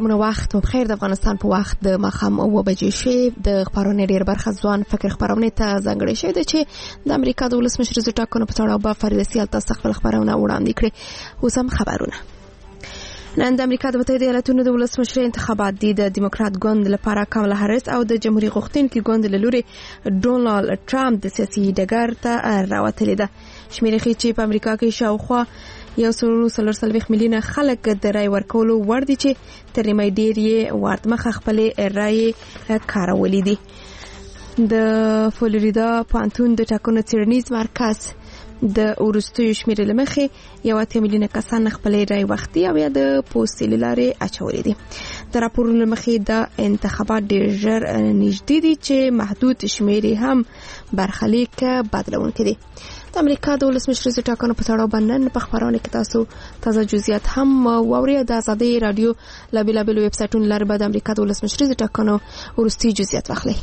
سلامونه وخت بخیر. د افغانستان په وخت د ماښام 9 بجې شوې. د خبرونې ډېر برخه ځوان فکر خبرونه ته ځانګړې شوې ده چې د امریکا د ولسمشر د ټاکنو په تړاو به فرید سیال تاسو خپل خبرونه وړاندې کړي. اوس هم خبرونه. نن د امریکا د متحده ایالاتونو د ولسمشر انتخابات دي. د دیموکرات ګوند لپاره کاملا هریس او د جمهوریت غوښتونکي ګوند له لوري ډونالد ټرمپ د سیاسي ډګر ته راوتلي ده. شمیرې ښیي چې په امریکا کې شاوخوا 1.43 میلیونه خلک د رای ورکولو وړ دي چې تر نیمه ډېر یې واردمخه خپلې رای کارولې دي. د فلوریدا پوهنتون د ټاکنو څېړنیز مرکز د وروستیو شمیرې له مخې 1 میلیونه کسان خپلې رای وختي او یا د پوستې له لارې اچولې دي. د راپورونو له مخې د انتخابات ډېر ژر نږدې دي چې محدود شمیرې هم برخلیک بدلونکي دي. د امریکا د ولسمشر د ټاکنو په تړاو باندې په خبرونه کې تاسو تازه جزئیات هم واورئ. د آزادۍ رادیو له بیلابیلو ویب سایټونو لاره به د امریکا د ولسمشر د ټاکنو وروستي جزئیات واخلئ.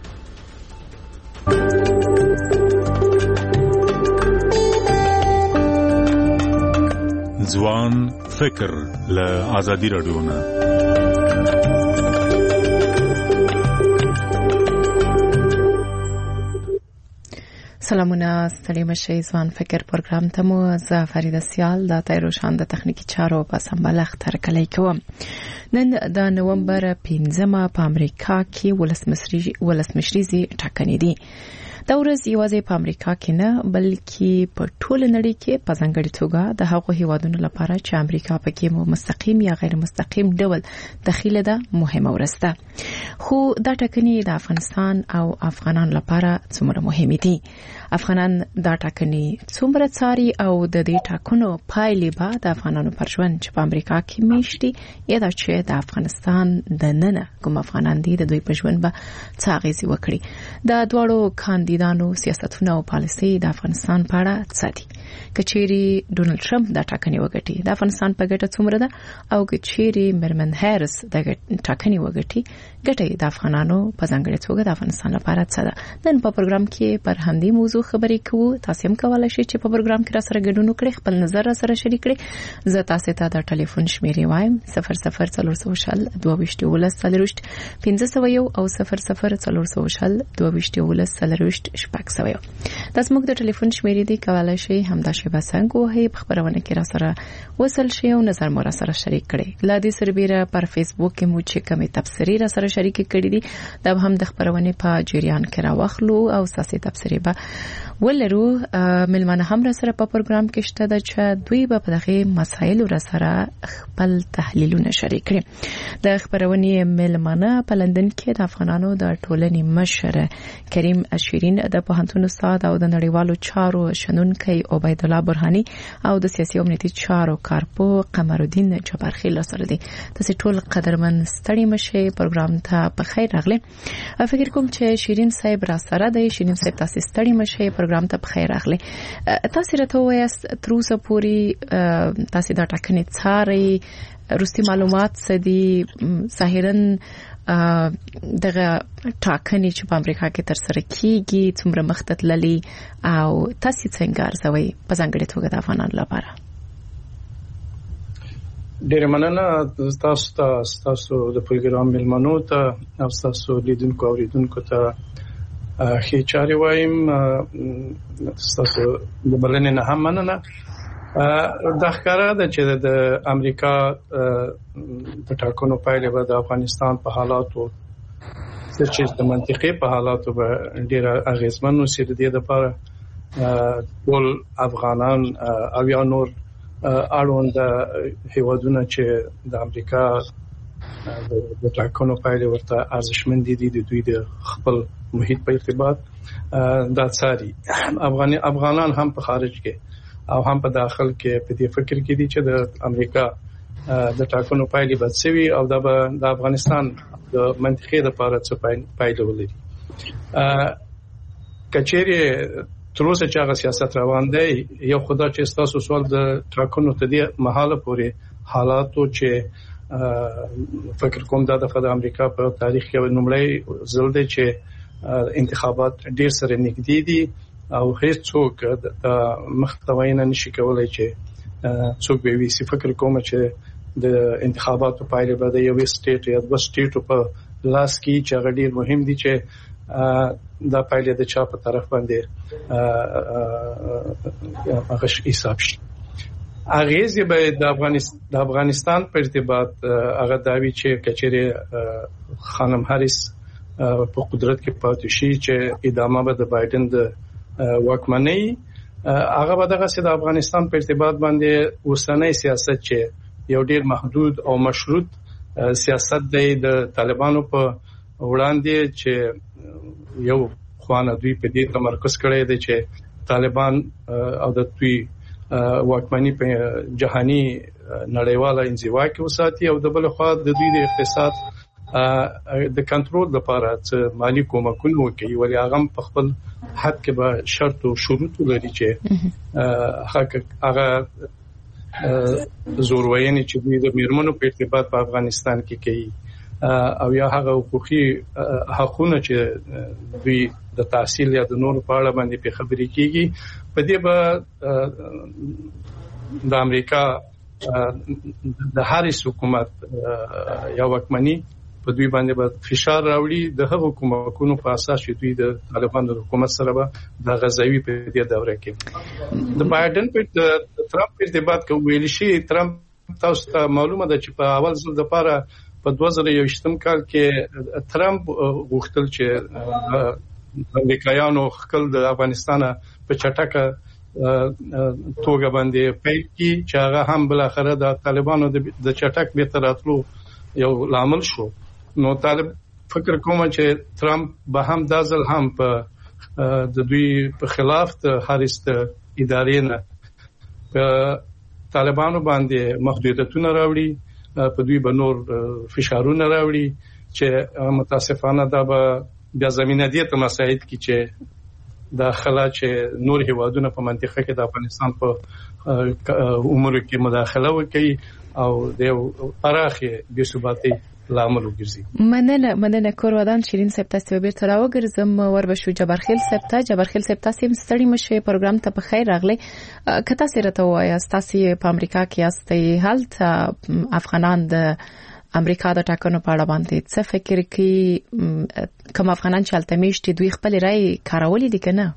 ځوان فکر له آزادۍ رادیو نه. سلامونه، ستړي مشئ. ځوان فکر پروګرام ته مو زه فرید سیال د تایروشان د تخنیکی چارو په سمبالښت ترکلې کوم. نن د نومبر 15 په امریکا کې ولسمشریزي ټاکنې دي. دا ورځ یوازې په امریکا کې نه بلکې په ټول نړۍ کې په ځانګړي توګه د هغو هیوادونو لپاره چې امریکا پکې مستقیم یا غیر مستقیم ډول دخیله ده مهمه ورځ ده. خو دا ټاکنې د افغانستان او افغانانو لپاره څومره مهمې دي؟ افغانان دا ټاکنې څومره څاري او د دې ټاکنو پایلې به د افغانانو پر ژوند چې په امریکا کې میشتي یا دا چې د افغانستان د ننه کوم افغانان دي د دوی په ژوند به څه اغیزې وکړي؟ د دواړو کاندیدانو سیاستونه او پالیسي د افغانستان په اړه څه دي؟ کچېری ډونالد ټرمپ دا ټاکنې وګټي د افغانستان په ګټه څومره ده او کچېری مرمن هریس د ټاکنې وګټي ګټه د افغانانو په ځانګړي توګه د افغانستان لپاره څه ده؟ نن په پروګرام کې پر همدې موضوع خبرې کوو. تاسو هم کولای شئ چې په پروګرام کې را سره ګډون وکړئ، خپل نظر را سره شریک کړئ. زه تاسو ته د ټلیفون شمیرې وایم 0040 22 1501 او 0040 22 شپږ. تاسو موږ د ټلیفون شمیرې دی کولای شئ همدا شیبه څنګه وهي په خبرونه کې را سره وصل شئ او نظر مو را سره شریک کړئ. لا دې سربېره پر فیسبوک کې مو چې کومې تبصرې را سره شریک کړې دي دا هم د خبرونه په جریان کې راوخلو او ساسي تبصرې به ولرو. ملمنه هم را سره په پروګرام کې شته د چې دوی به په دغه مسایل را سره خپل تحلیلونه شریک کړي. د خبرونه ملمنه په لندن کې د افغانانو د ټولنې مشر کریم شیرین د پوهنتون استاد او د نړیوالو چارو شنونکي عبید الله برهانی او د سیاسي امنیتي چارو کارپو قمرالدین جبارخیل سره دي. تاسو ټول قدرمن ستړي مشئ. پروګرام ته په خیر راغلی. فکر کوم چې شیرین صاحب را سره دی. شیرین صاحب تاسو ستړي مشئ. پروګرام ته په خیر راغلی. تاسو راته وایاست تر اوسه پورې تاسو دا ټاکنې څارئ، روستي معلومات څه دي؟ ظاهراً دغه ټاکنې چې په امریکا کې ترسره کیږي څومره مخته تللي او تاسو څنګه ارزوئ په ځانګړي توګه د افغانانو لپاره؟ ډېر مننه تاسو د پروګرام ملمنو ته او تاسو لیدونکو او اوریدونکو ته ښې چارې وایم. تاسو د بلنې نه هم مننه. دا ښکاره ده چې د امریکا د ټاکنو پایلې به د افغانستان په حالاتو چې د منطقي په حالاتو به ډېر اغیزمن وسي. د دې لپاره ټول افغانان او یا نور اړوند هیوادونه چې د امریکا د ټاکنو پایلې ورته ارزښتمن دي د دوی د خپل محیط په ارتباط دا څاري. افغانان هم په خارج کې او هم په داخل کې په دې فکر کې دي چې د امریکا د ټاکنو پایلې به څه وي او د افغانستان د منطقې لپاره څه پایلې ولري. کچېری تر اوسه چې هغه سیاست روان دی، یو خدا چې تاسو سوال د ټاکنو ته دی محاله پورې حالاتو چې فکر کوم دا د امریکا په تاریخ کې لومړی ځل دی چې انتخابات ډېر سره نږدې دي او هیڅ څوک د مخته وینه نشي کولای چې څوک به وي. فکر کوم چې د انتخاباتو پایله به د یو سټیټ یا د سټیټو په لاس کې چې هغه ډیر مهم دي چې دا پایله د چا په طرف باندې هغه حساب شي. اغیزه به د افغانستان په ارتباط هغه داوی چې کچېره خانم هاریس په قدرت کې پاتې شي چې ادامه به د بایدن د واکمنۍ هغه به دغه د افغانستان په ارتباط باندې اوسنۍ سیاست چې یو ډیر محدود او مشروط سیاست دی د طالبانو په وړاندې چې یو خوانه دوی په دې تمرکز کړی دی چې طالبان او د دوی واکمنۍ په جهاني نړیواله انزوا کې وساتي او د بل خوا د دوی د اقتصاد د کنټرول لپاره چې مالی کومکونه کوي ولې هغه په خپل حد کې به شرط او شروط لري چې هغه زوروینه چې د میرمنو په ارتباط په افغانستان کې کوي او یا هغه حقوقي حقونه چې دوی د تحصیل یا د نور په اړه باندې په خبرې کیږي په دې به د امریکا د هاریس حکومت یا واکمنۍ په دوی باندې به فشار راوړي د هغو حکومتونو په اساس چې دوی د طالبانو حکومت سره به د غزاوی په دې دوره کې د بایدن په ترامپ په ارتباط کې ویل شي. ترامپ تاسو ته معلومه ده چې په اول ځل د لپاره په 2021 کال کې ترامپ غوښتل چې امریکایانو خپل د افغانستان په چټکه توګه باندې پیل کی چې هغه هم بل اخره د طالبانو د چټک به تراتلو یو لامل شو. نو طالب فکر کوم چې ترامپ به هم دازل هم په د دوی په خلاف د هاریس ادارې نه په طالبانو باندې محدودیتونه راوړي په دوی به نور فشارونه راوړي چې متاسفانه دا به بیا زمينه دي ته مساعد کی چې داخله چې نور هیوادونه په منطقه کې د افغانستان په امور کې مداخله وکړي او د پراخه بې ثباتۍ لامل وګرځي. مننه کورودان شیرین صاحب تاسو به تر وګرځم وربشو جبرخیل صاحب تاسو ستړي مشه پروګرام ته په خیر راغلی. کته سره ته وایي تاسو په امریکا کې یاستئ هلته افغانان د امریکا د ټاکنو په اړه باندې څه فکر کوي؟ کوم افغانان چې هلته میشتي دوی خپل رائے کارولې دي کنه؟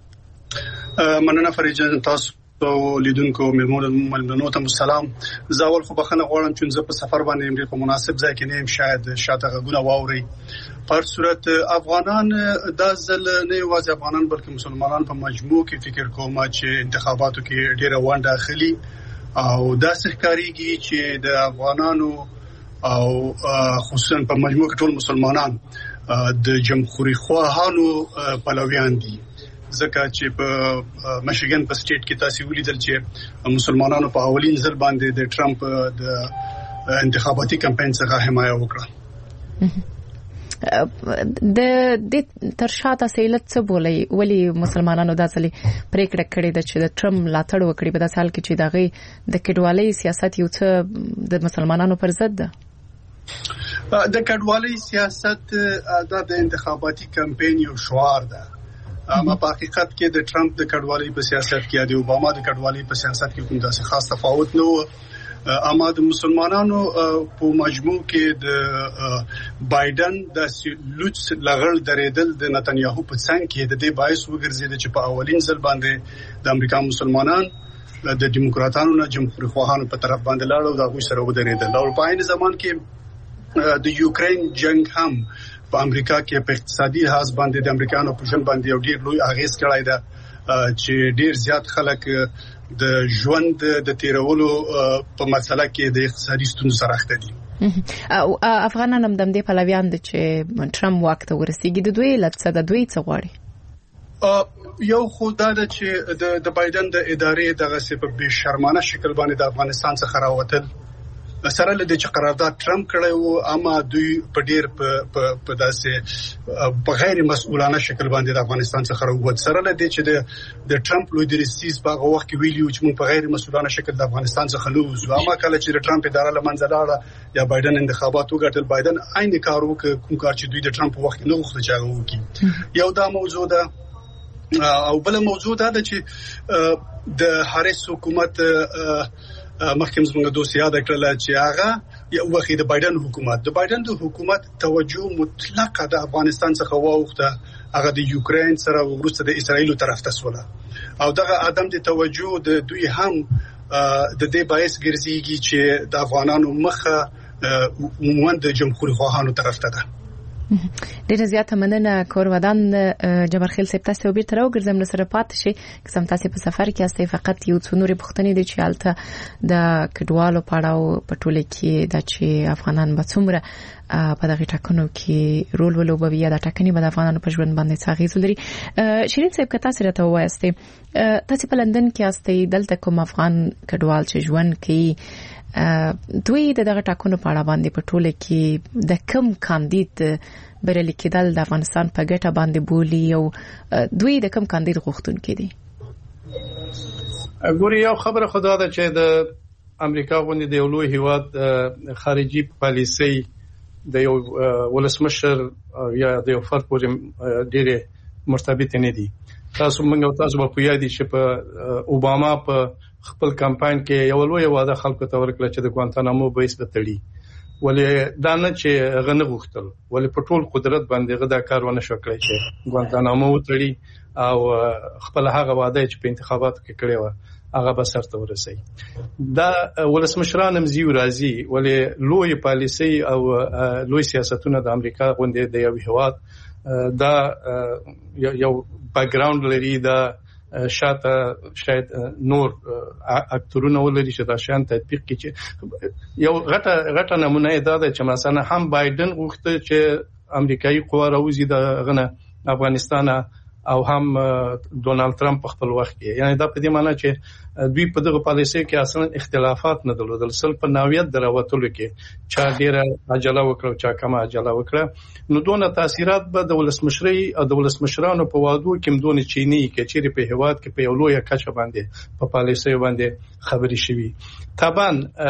مننه فریجان تاسو لیدونکو ملمنو ته سلام. زاول خو بخنه غواړم چې زه په سفر باندې یم په مناسب ځای کې نیم شاید شاته غوونه واوري. په صورت افغانان د ځل نه یوازې افغانان بلکې مسلمانان په مجموع کې فکر کوم چې انتخاباتو کې ډیره ونډه اخلي او دا ښکاریږي چې د افغانانو او خصوصا په مجموع کې ټول مسلمانان د جمهوریت خواهانو پلویان دي. ځکه چې په میشیګن په سټیټ کې تاسو ولیدل چې مسلمانانو په اولین ځل باندې د ټرمپ د انتخاباتي کمپاین څخه حمایت وکړه. د ترشاته سیلت څه بولي ولی مسلمانانو د ځلې پریکړه کړې ده چې د ټرمپ لاتړ وکړي په داسې حال کې چې دغه د کډوالۍ سیاست یو څه د مسلمانانو پر ضد ده. د کډوالۍ سیاست د انتخاباتي کمپاین یو شعار ده. اما په حقیقت کې د ټرمپ د کډوالۍ په سیاست کې یا د اوباما د کډوالۍ په سیاست کې کوم داسې خاص تفاوت نه و. اما د مسلمانانو په مجموع کې د بایدن د لوڅ لغړ درېدل د نتنیاهو په څنګ کې د دې باعث وګرځید چې په اولین ځل باندې د امریکا مسلمانان د دیموکراتانو نه جمهوریت خواهانو په طرف باندې لاړ او دا غوښ سره ودرېدل. او په عین زمان کې د یوکرين جنگ هم په امریکا کې په اقتصادي لحاظ باندې د امریکانو په ژوند باندې یو ډیر لوی اغیز کړی دی چې ډیر زیات خلک د ژوند د تیرولو په مسله کې د اقتصادي ستونزو سره اخته دي. او افغانان هم د دې پلویان دي چې ټرمپ وخت ورسیږي د دوی لڅ د دوی څه غواړي. یو خدای د چې د بایدن د ادارې دغه په بې شرمانه شکل باندې د افغانستان څخه راوتل سره لدې چې قرارداد ټرمپ کړی وو اما دوی په ډیر په داسې په غیر مسؤلانه شکل باندې د افغانستان څخه راووت. سره لدې چې د ټرمپ لوی درستیز په هغه وخت کې ویلیو چې موږ په غیر مسؤلانه شکل د افغانستان څخه لوځو. اما کله چې د ټرمپ اداره لمنځه لاړه یا بایدن انتخابات وګټل بایدن عین کار وکړ کوم کار چې دوی د ټرمپ وخت نه غوښتل چې هغه وکړي. یو دا موضوع ده او بل موضوع دا چې د هاریس حکومت مخکې زموږ دوست یاد کړل چې هغه یو وخت د بایدن د حکومت توجه مطلقه د افغانستان څخه واوښته، هغه د یوکرين سره ورسته د اسرایل طرف ته سوله، او دغه عدم د توجه د دوی هم د دې باعث ګرځيږي چې د افغانانو مخه عموما د جمهوریت خواهانو طرف ته ده. ډیره زیاته مننه کور ودان جبرخیل صاحب، تاسو به تر وګرځم نو سره پات شي قسم تاسو په سفر کې استي فقط یو څو نوري پښتني دي چې حالت د کډوالو پاړاو په ټوله کې د چې افغانان به څومره په دغه ټاکنو کې رول ولوبوي یا د ټاکنې په افغانانو په ژوند باندې څه اغیز لري. شیرین صاحب که تاسو راته وایستئ تاسو په لندن کې استئ، دلته کوم افغان کډوال چې ژوند کوي دوی دغه ټاکنو په اړه باندې په ټوله کې د کم کاندید بریالي کېدل د افغانستان په ګټه باندې بولی او دوی د کم کاندید غوښتونکي دي؟ ګوري یو خبره خدا ده چې د امریکا غونډې د یو لوی هیواد خارجي پالیسي د یو ولسمشر یا د یو فرد پورې ډېر مرتبط نه دي. تاسو په یاد شي په اوباما په خپل کمپاین کې یو لوی وعده خلکو ته ورکړه چې د ګوانتانامو بیس به تړي، ولې دا نه چې غنه غوښتل، ولې په ټول قدرت باندې غدا کار ونه شو کړی چې ګوانتانامو تړي او خپل هغه وعده چې په انتخاباتو کې کړی و هغه به سرته ورسي. دا ولسمشران هم زیو راځي، ولې لوی پالیسي او لوی سیاستونه د امریکا غونډې د یو هیواد دا یو بیک ګراوند لري، دا شاته شاید نور اکټورونه ولري چې دا شان تطبیق کړي. چې یو غټه نمونه ده چې مثلا هم بایدن غوښته چې امریکایي قوا راوځي د غنه افغانستان او هم ډونالد ترامپ په خپل وخت کې، یعنی دا په دې معنی چې دوی په دغه پالیسي کې اصلا اختلافات نه درلودل، سل په نوعیت دراوتلو کې چا ډیره عجله وکړه چا کمه عجله وکړه، نو دونه تاثیرات به د ولسمشرۍ او د ولسمشرانو په وادو کې دونه چینی کې چیرې په هواد کې په یو لوی کچه باندې په پالیسي باندې خبري شوي. طبعا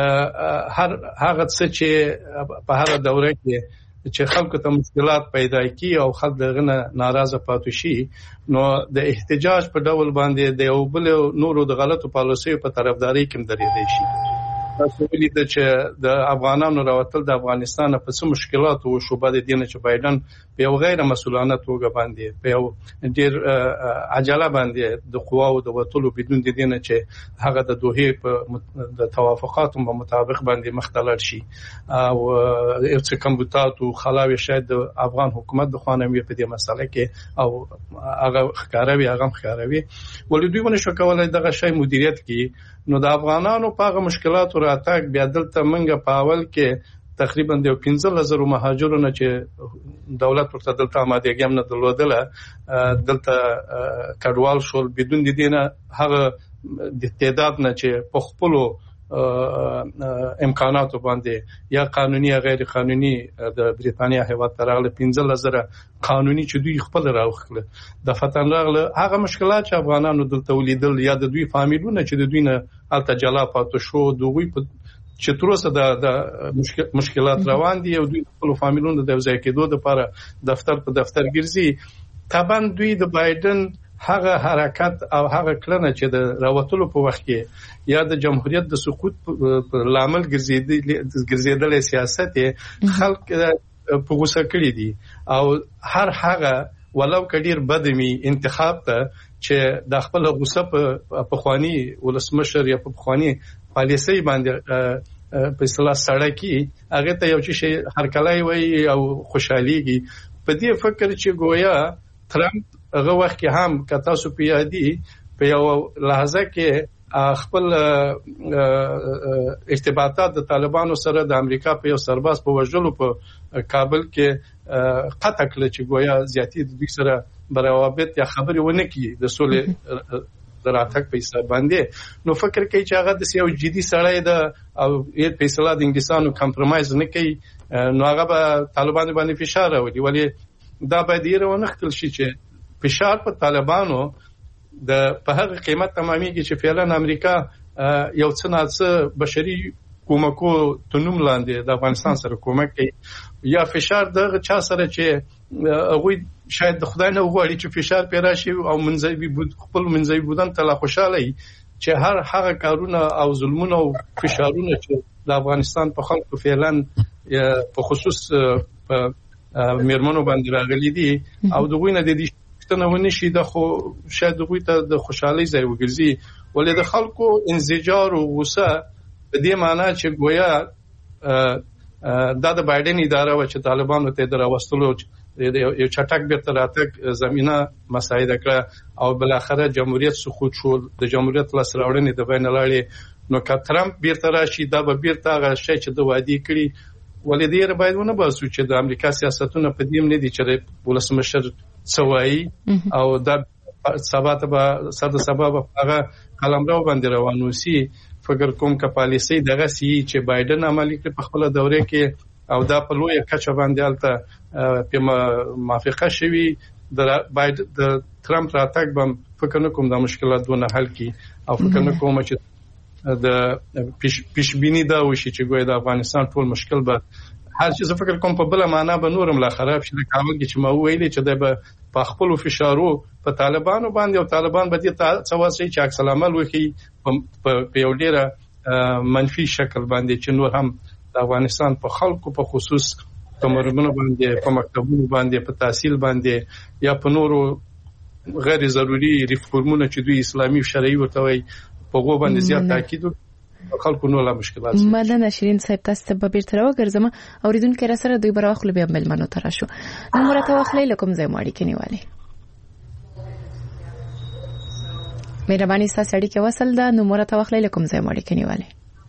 هغه څه چې په هر دوره کې چې خلکو ته مشکلات پیدا کی او خلک دغه ناراضه پاتې شي، نو د احتجاج په ډول باندې د یو بل نورو د غلطو پالیسیو په طرفداري کې درېدای شي. تاسو ولیدئ چې د افغانانو راوتل د افغانستان په څه مشکلات او شوبه د دینه چې بایدن په یو غیر مسؤلانه توګه باندې په یو ډیر عجله باندې د قواو د وټولو بدون د دینه چې هغه د دوه په د توافقاتو په مطابق باندې مختلف شي او ارڅ کمبوتات او خلاوي شاید د افغان حکومت د خوانوي په دې مسله کې او هغه ښکاروي ولې دوی ونه شو کولای دغه شی مدیریت کړي. نو د افغانانو په هغه مشکلاتو راتګ بیا دلته منګه په اول کې تقریبا د 15000 مهاجرونو چې دولت ورته دلته آمادګي هم نه درلودله، دلته کډوال شول بدون د دینه هغه د تعداد نه چې په خپل امکاناتو باندې یا قانوني یا غیر قانوني د بریتانیا هیواد ترغله 15000 قانوني چې دوی خپل راوخله د فتن راغله هغه مشکلات چې افغانانو دلته ولیدل یا د دوی فامیلونه چې د دوی نه التجلا پاتو شو دوی په چې تر اوسه د مشکلات روان دي او دوی خپل فامیلونه د ځای کېدو لپاره دفتر په دفتر ګرځي. طبعا دوی د بایدن هغه حرکت او هغه کړنه چې د راوتلو په وخت کې یا د جمهوریت د سقوط په لامل ګرځیدل سیاست خلک په غوسه کړی دي او هر هغه ولو کډیر بدمی انتخاب ته چې د خپل غوسه په خواني ولسمشر یا په خواني پالیسي باندې په اصطلاح سړکی هغه ته یو شی هر کله وي او خوشحاليږي په دې فکر چې گویا ترامپ هغه وخت کې هم کتا سو پیادي په یو لحظه کې خپل ارتباطات د طالبانو سره د امریکا په یو سرباز په وژلو په کابل کې قطع کړ چې گویا زیاتی د دوی سره بروابط یا خبري ونه کی د سولې دراتک په حساب باندې. نو فکر کوي چې هغه د یو جدي سړی د او یې په اصطلاح د انګلیسانو کمپرمایز نه کوي، نو هغه به طالبان باندې فشار راوړي، ولې دا باید یې ونختل شي چې فشار په طالبانو د په هغه قیمت تمامېږي چې فعلا امریکا یو څه نه بشري کومکو تنوم لاندې د افغانستان سره کومک کوي یا فشار دغه چا سره چې هغه شاید د خدای نه وغواړي چې فشار پیرا شي او منځوي خپل منځوي بودن ته لا خوشاله چې هغه کارونه او ظلمونه او فشارونه چې د افغانستان په خلکو فعلا په خصوص په میرمنو باندې راغلي دي او دغه نه د دې څنګه ونشي د خو شاید دغه ته د خوشحالي ځای وګرځي ولې د خلکو انزجار او غوسه په دې معنی چې گویا د بایدن اداره و چې طالبانو ته دراوستلو یو چټک بیرته راتګ زمينه مساعده کړه او بل اخره جمهوریت سقوط شو د جمهوریت لاس راوړنې د بین المللي نو که ترامپ بیرته راشي دا به بیرته هغه شی چې د وادي کړی ولې دې باید ونه باسو چې د امریکا سیاستونه په دې نه دي چې ولسمشر سوای او دا سبب هغه قلمرو باندې روانو سي فکر کوم ک پالیسي دغه سي چې بایدن عملي کړ په خپل دوره کې او دا په لوی کچه باندې الته په موافقه شوی د ترامپ راتګ بم فکر نه کوم د مشکلاتونو حل کی او فکر نه کوم چې د پیشبینی دا وشي چې ګویا د افغانستان ټول مشکل به هر څه فکر کوم په بل معنا به نورم لا خراب شي د کابل کې چې ما ویلي چې د په خپل فشارو په طالبانو باندې او طالبان به دې څواسي چې عکس العمل وکړي په یو ډیره منفي شکل باندې چې نور هم د افغانستان په خلکو په خصوص په مرمنو باندې په مکتبونو باندې په تحصیل باندې یا په نورو غیر ضروري ریفورمونو چې دوی اسلامي شرعي ورته وي په غو باندې زیات تاکید خلکو نو لا مشکلات مننه شیرین صاحب تاسو ته به بیرته راوګرځم اوریدونکو را سره دوی براخلو بیا ملمنو تر شو نو مرته واخلې لکم زې ماړي کینیواله مهرباني تاسو اړیکه کې وصل ده نو مرته واخلې لکم زې ماړي کینیواله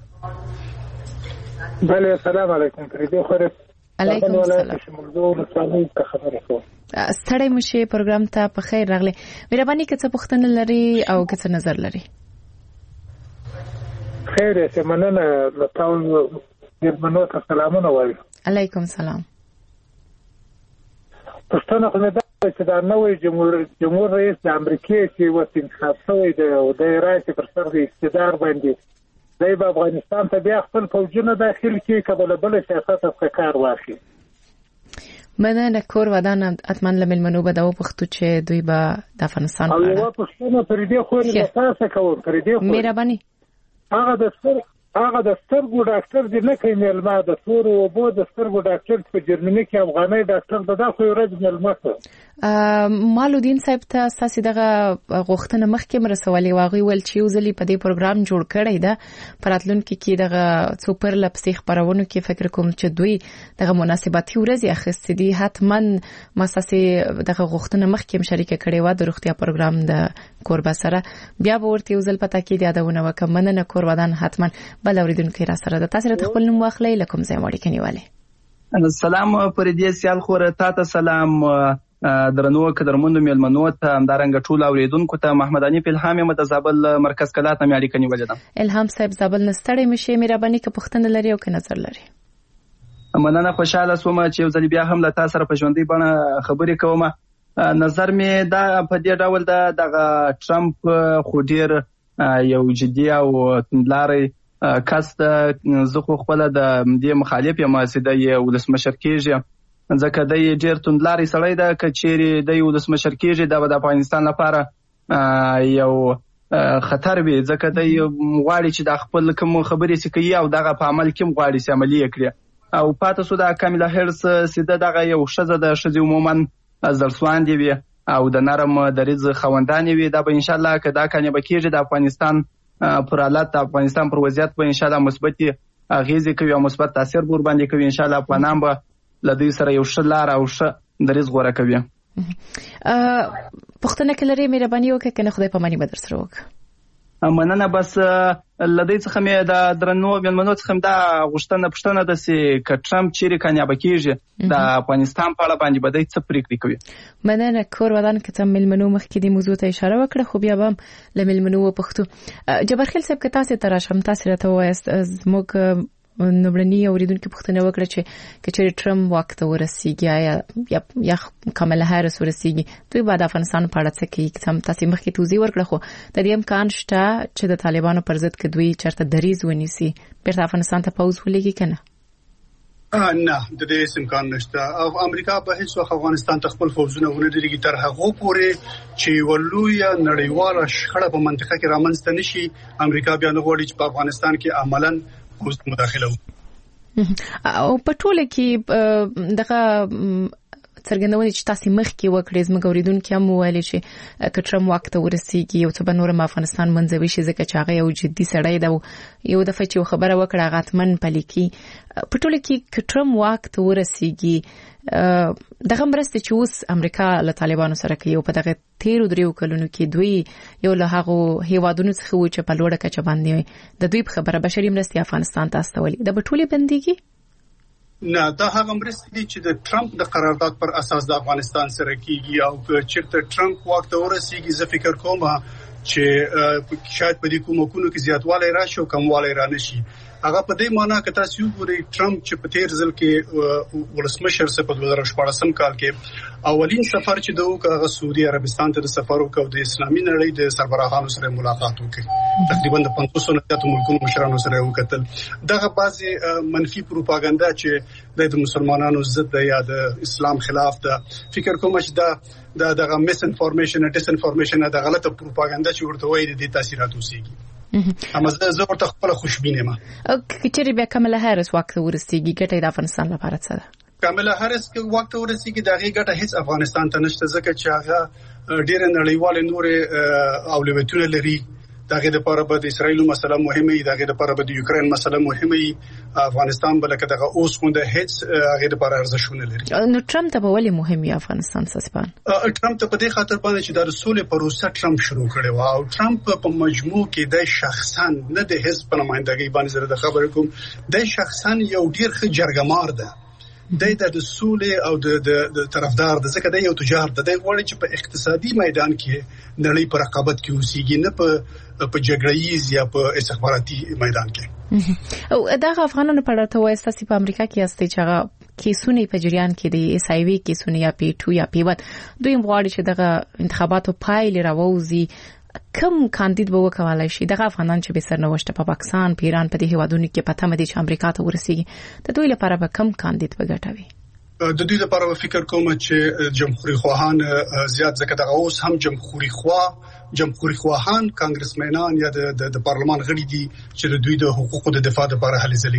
بله السلام علیکم پریدي خوره علیکم السلام ستړی مشه پروګرام ته په خیر راغله مهرباني که څه پوښتنه لري او که څه نظر لري خیر ته مننه لطاول میرمنو ته سلامونه وایم علیکم السلام پښتنه خو نه دا چې دا نوې جمهور رئیس د امریکای چې وڅ انتخاب شوی دی او د رئیس پر سر د اقتدار باندې د افغانستان ته بیا خپل فوجونه داخل کړي کبل بل سیاست افکار واخلي مننه کور ودان اتمن لمنو به دا پښتو چې دوی به د افغانستان او یو پښتنه پر دې خوري د تاسو کوم پر دې خوري مهرباني هغه د سترګو ډاکټر دی نه کوي ملما د تور او بو د سترګو ډاکټر په جرمني کې افغاني ډاکټر دا خو ورځ ملما مالودین صاحب ته اساسي دغه غوښتنه مخکې مرسولې واغوي ول چې یو ځلی په دې پروګرام جوړ کړی دا پراتلونکو کې دغه سوپر لپسیخ پرونو کې فکر کوم چې دوی دغه مناسباتي ورځي اخستې دي حتما مساسي دغه غوښتنه مخکې شریکه کړي و د روغتیا پروګرام د کوربه سره بیا به ورته یو ځل پتا کې یادونه وکم مننه کور ودان حتما بل اوریدونکو را سره د تاسو ته خپل نوم واخلې لکم زې ماړي کنيواله السلام پر دې سیال خوره تاسو سلام درنو قدرمنو میلمنو ته همدارنګ ټول اوریدونکو ته محمد انیف الهام یم د زابل مرکز کلات مې اړیکه نیولې ده الهام صاحب زابل نستړی مشه مهرباني که پښتنه لري او که نظر لري مننه خوشاله سوم چې یو ځل بیا هم له تاسو سره په ژوندۍ بڼه خبرې کوم نظر مې دا په دې ډول د ټرمپ خو ډیر یو جدي او تندلاري کس زه خو خپل د دې مخالف یم چې د ولسمشر کېږي ځکه د ډیر توندلاري سړی د کچېری د ولسمشر کېږي د افغانستان لپاره یو خطر وي ځکه د غواړي چې د خپل کوم خبرې سکی او دغه په عمل کې غواړي چې عملی کړي او پاتې سو د کاملا هرس سیده دغه یو شزه د شزي عموما زرسوان دی وي او د نرم دریز خوندان وي دا به ان شاء الله کدا کنه بکیږي د افغانستان پر حالت د افغانستان پر وضعیت به ان شاء الله مثبت اغیزه کوي او مثبت تاثیر ور باندې کوي ان شاء الله په نام به لدی سره یو شلار او ش دریز غوړه کوي پښتنه کلري مهرباني وکړه کنه خدای په مانی بدر سره وک مننه بس لدی څخه مې د درنو ملمنو څخه دا غوښتنه پښتنه د سي ک ټرمپ چیرې کنه بکیږي د افغانستان په اړه باندې بدای څه پریکړه کوي مننه کور ودان کته ملمنو مخکې د موضوع ته اشاره وکړه خو بیا به لملمنو پښتو جبرخیل صاحب که تاسو ته راشم تاسو راته وایست زموږ نوبلنی اوریدونکو پښتنه وکړه چې کچېری ټرمپ وخت ورسیږي یا کاملا هریس ورسیږي دوی بعد افغانستان په اړه څه کوي سم تاسو مخکې توضیح ورکړه خو د دې امکان شته چې د طالبانو پر ضد کې دوی چرته دریز ونیسي بیرته افغانستان ته پاوز ولګي کنه نه د دې امکان نشته. امریکا به هیڅ وخت افغانستان ته خپل فوجونه ونه لېږي تر هغه پورې چې ولویه نړیواله شخړه په منطقه کې رامنځته نشي. امریکا بیا نه غواړي چې په افغانستان کې عملاً پوز مداخله وکړي. او په ټوله کې دغه څرګندونه چې تاسو مخکې وکړې زموږ اوریدونکو هم ویل چې کټرم وخت ورسیږي او څه به نور افغانستان منځوي شي ځکه چې هغه یو جدي سړی دی یو دفعه چې خبره وکړه غاتمن پلیکی په ټوله کې کټرم وخت ورسیږي دغه مرسته چې اوس امریکا له طالبانو سره کوي او په دغه 13 کلونو کې دوی یو له هغه هیوادونو څخه و چې په لوړه کچه باندې د دوی په خبره بشري مرستې افغانستان ته استولي د بټولي بنديږي. نه دا هغه مرستې دي چې د ټرمپ د قرارداد پر اساس د افغانستان سره کیږي او چې ټرمپ وخت ورسیږي زه فکر کوم چې شاید په دې کومکونو کې زیاتوالی راشي او کموالی را نشي. هغه په دې معنی کې تاسو وګورئ ټرمپ چې په تیر ځل کې ولسمشر سره په 2014 کال کې اولین سفر چې دوه سعودي عربستان ته سفر وکړ د اسلامي نړۍ د سربراهانو سره ملاقات وکړ. تقریبا د 500 ملکونو مشرانو سره وکتل. دغه بعضي منفي پروپاګاندا چې د مسلمانانو ضد ده یا د اسلام خلاف ده فکر کوم چې دغه میس انفارمیشن ډیس انفارمیشن د غلطه پروپاګاندا چې ورته وایي د تاثیرات وسیږي. اما زه ورته خپل خوشبینه ما کچېری بیا کمالا هریس وخت ورسیږي ګټه د افغانستان لپاره څه ده؟ کمالا هریس کې وخت ورسیږي دغه ګټه هیڅ افغانستان ته نشته ځکه چې هغه ډېر نړیوال نور اولویتونه لري. دغه د لپاره به د اسرایل مسله مهمه وي، دغه د لپاره به د یوکرين مسله مهمه وي. افغانستان بلکې دغه اوس غونډه هیڅ هغه د لپاره ارزښتونه لري. نو ټرمپ ته به ولې مهم وي افغانستان سسپان؟ ټرمپ ته په دې خاطر باندې چې د رسول پروسه ټرمپ شروع کړي و او ټرمپ په مجموع کې د شخصا نه د حزب په نمائندګۍ باندې زره د خبرې کوم د شخصا یو ډیر ښه جرګمار ده. د سولې او د طرفدار د ځکه د یو تجار د غوړي چې په اقتصادي میدان کې نړۍ پر رقابت کې اوسېږي نه په جګړه‌یز یا په استخباراتي میدان کې. او دغه افغانانو په اړه ته وایي چې په امریکا کې استي چې هغه کیسونه په جریان کې د اس ای وی کیسونه یا پی 2 یا پی 1 دوی غواړي چې دغه انتخاباتو پایلې راووزي. کم کاندید به وکولای شي دغه افغانان چې به سرنوشت په پاکستان په ایران په دې هیوادونو کې پته مدي چې امریکا ته ورسیږي د دوی لپاره به کم کاندید وګټوي؟ د دوی لپاره فکر کوم چې جمهوریت خواهان زیات ځکه دغه اوس هم جمهوریت خواهان کانګرسمنان یا د پارلمان غړي دي چې د دوی د حقوقو د دفاع لپاره هلې ځلې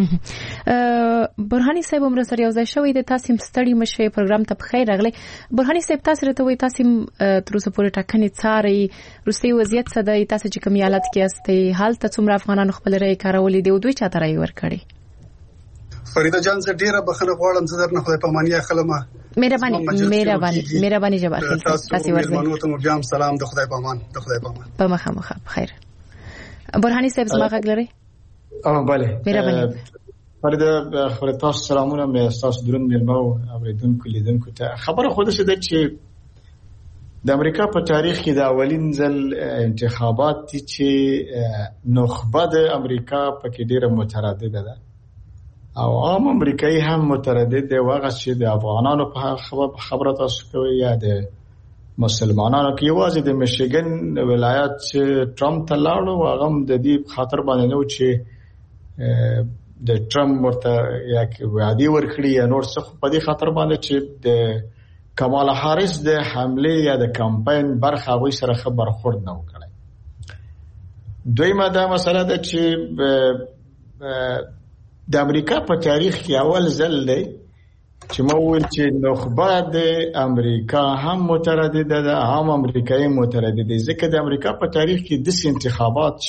کوي. برهاني صاحب عمر سره یو ځای شوی د تاسو ستړي مشه پروګرام ته بخیر راغلی. برهاني صاحب تاسو ته وایي تاسو تر اوسه پورې ټاکنې څاري روسي وضعیت څه دی تاسو چې کوم حالت کې استئ حالت څومره افغانانو خپل رای کارولې دی او دوی چاته رای ورکړي؟ فریده جان زه ډیره بخښنه غواړم زه درنه خدای پاماني اخلمه. مهرباني جبار خیل تاسو ورته منو ته مجام سلام د خدای پامان په مخه بخیر. برهاني صاحب زما غږ لري؟ بله مهرباني فریده خبر تاسو سلامونه مې تاسو درون مېلمه او اوریدونکو لیدونکو ته خبره خوده شده چې د امریکا په تاریخ کې د اولین ځل انتخابات دي چې نخبه د امریکا پکې ډیره متردده ده او عام امریکایي هم متردد دی واغه چې د افغانانو په خبره تاسو کوي یا د مسلمانانو کې یوازې د میشیګن ولایت چې ټرمپ ته لاړو هغه د دې خاطر باندې نو چې د ټرمپ ورته یا وعده ورکړي یا نور څه په دې خاطر باندې چې د کمالا هاریس د حمله یا د کمپاین برخه وي سره خبر خورد نه وکړي. دویمه دا مسله ده چې د امریکا په تاریخ کې اول ځل دی چې مول چې نخبه د امریکا هم متردد ده هم امریکایي متردد دي ځکه د امریکا په تاریخ کې د انتخابات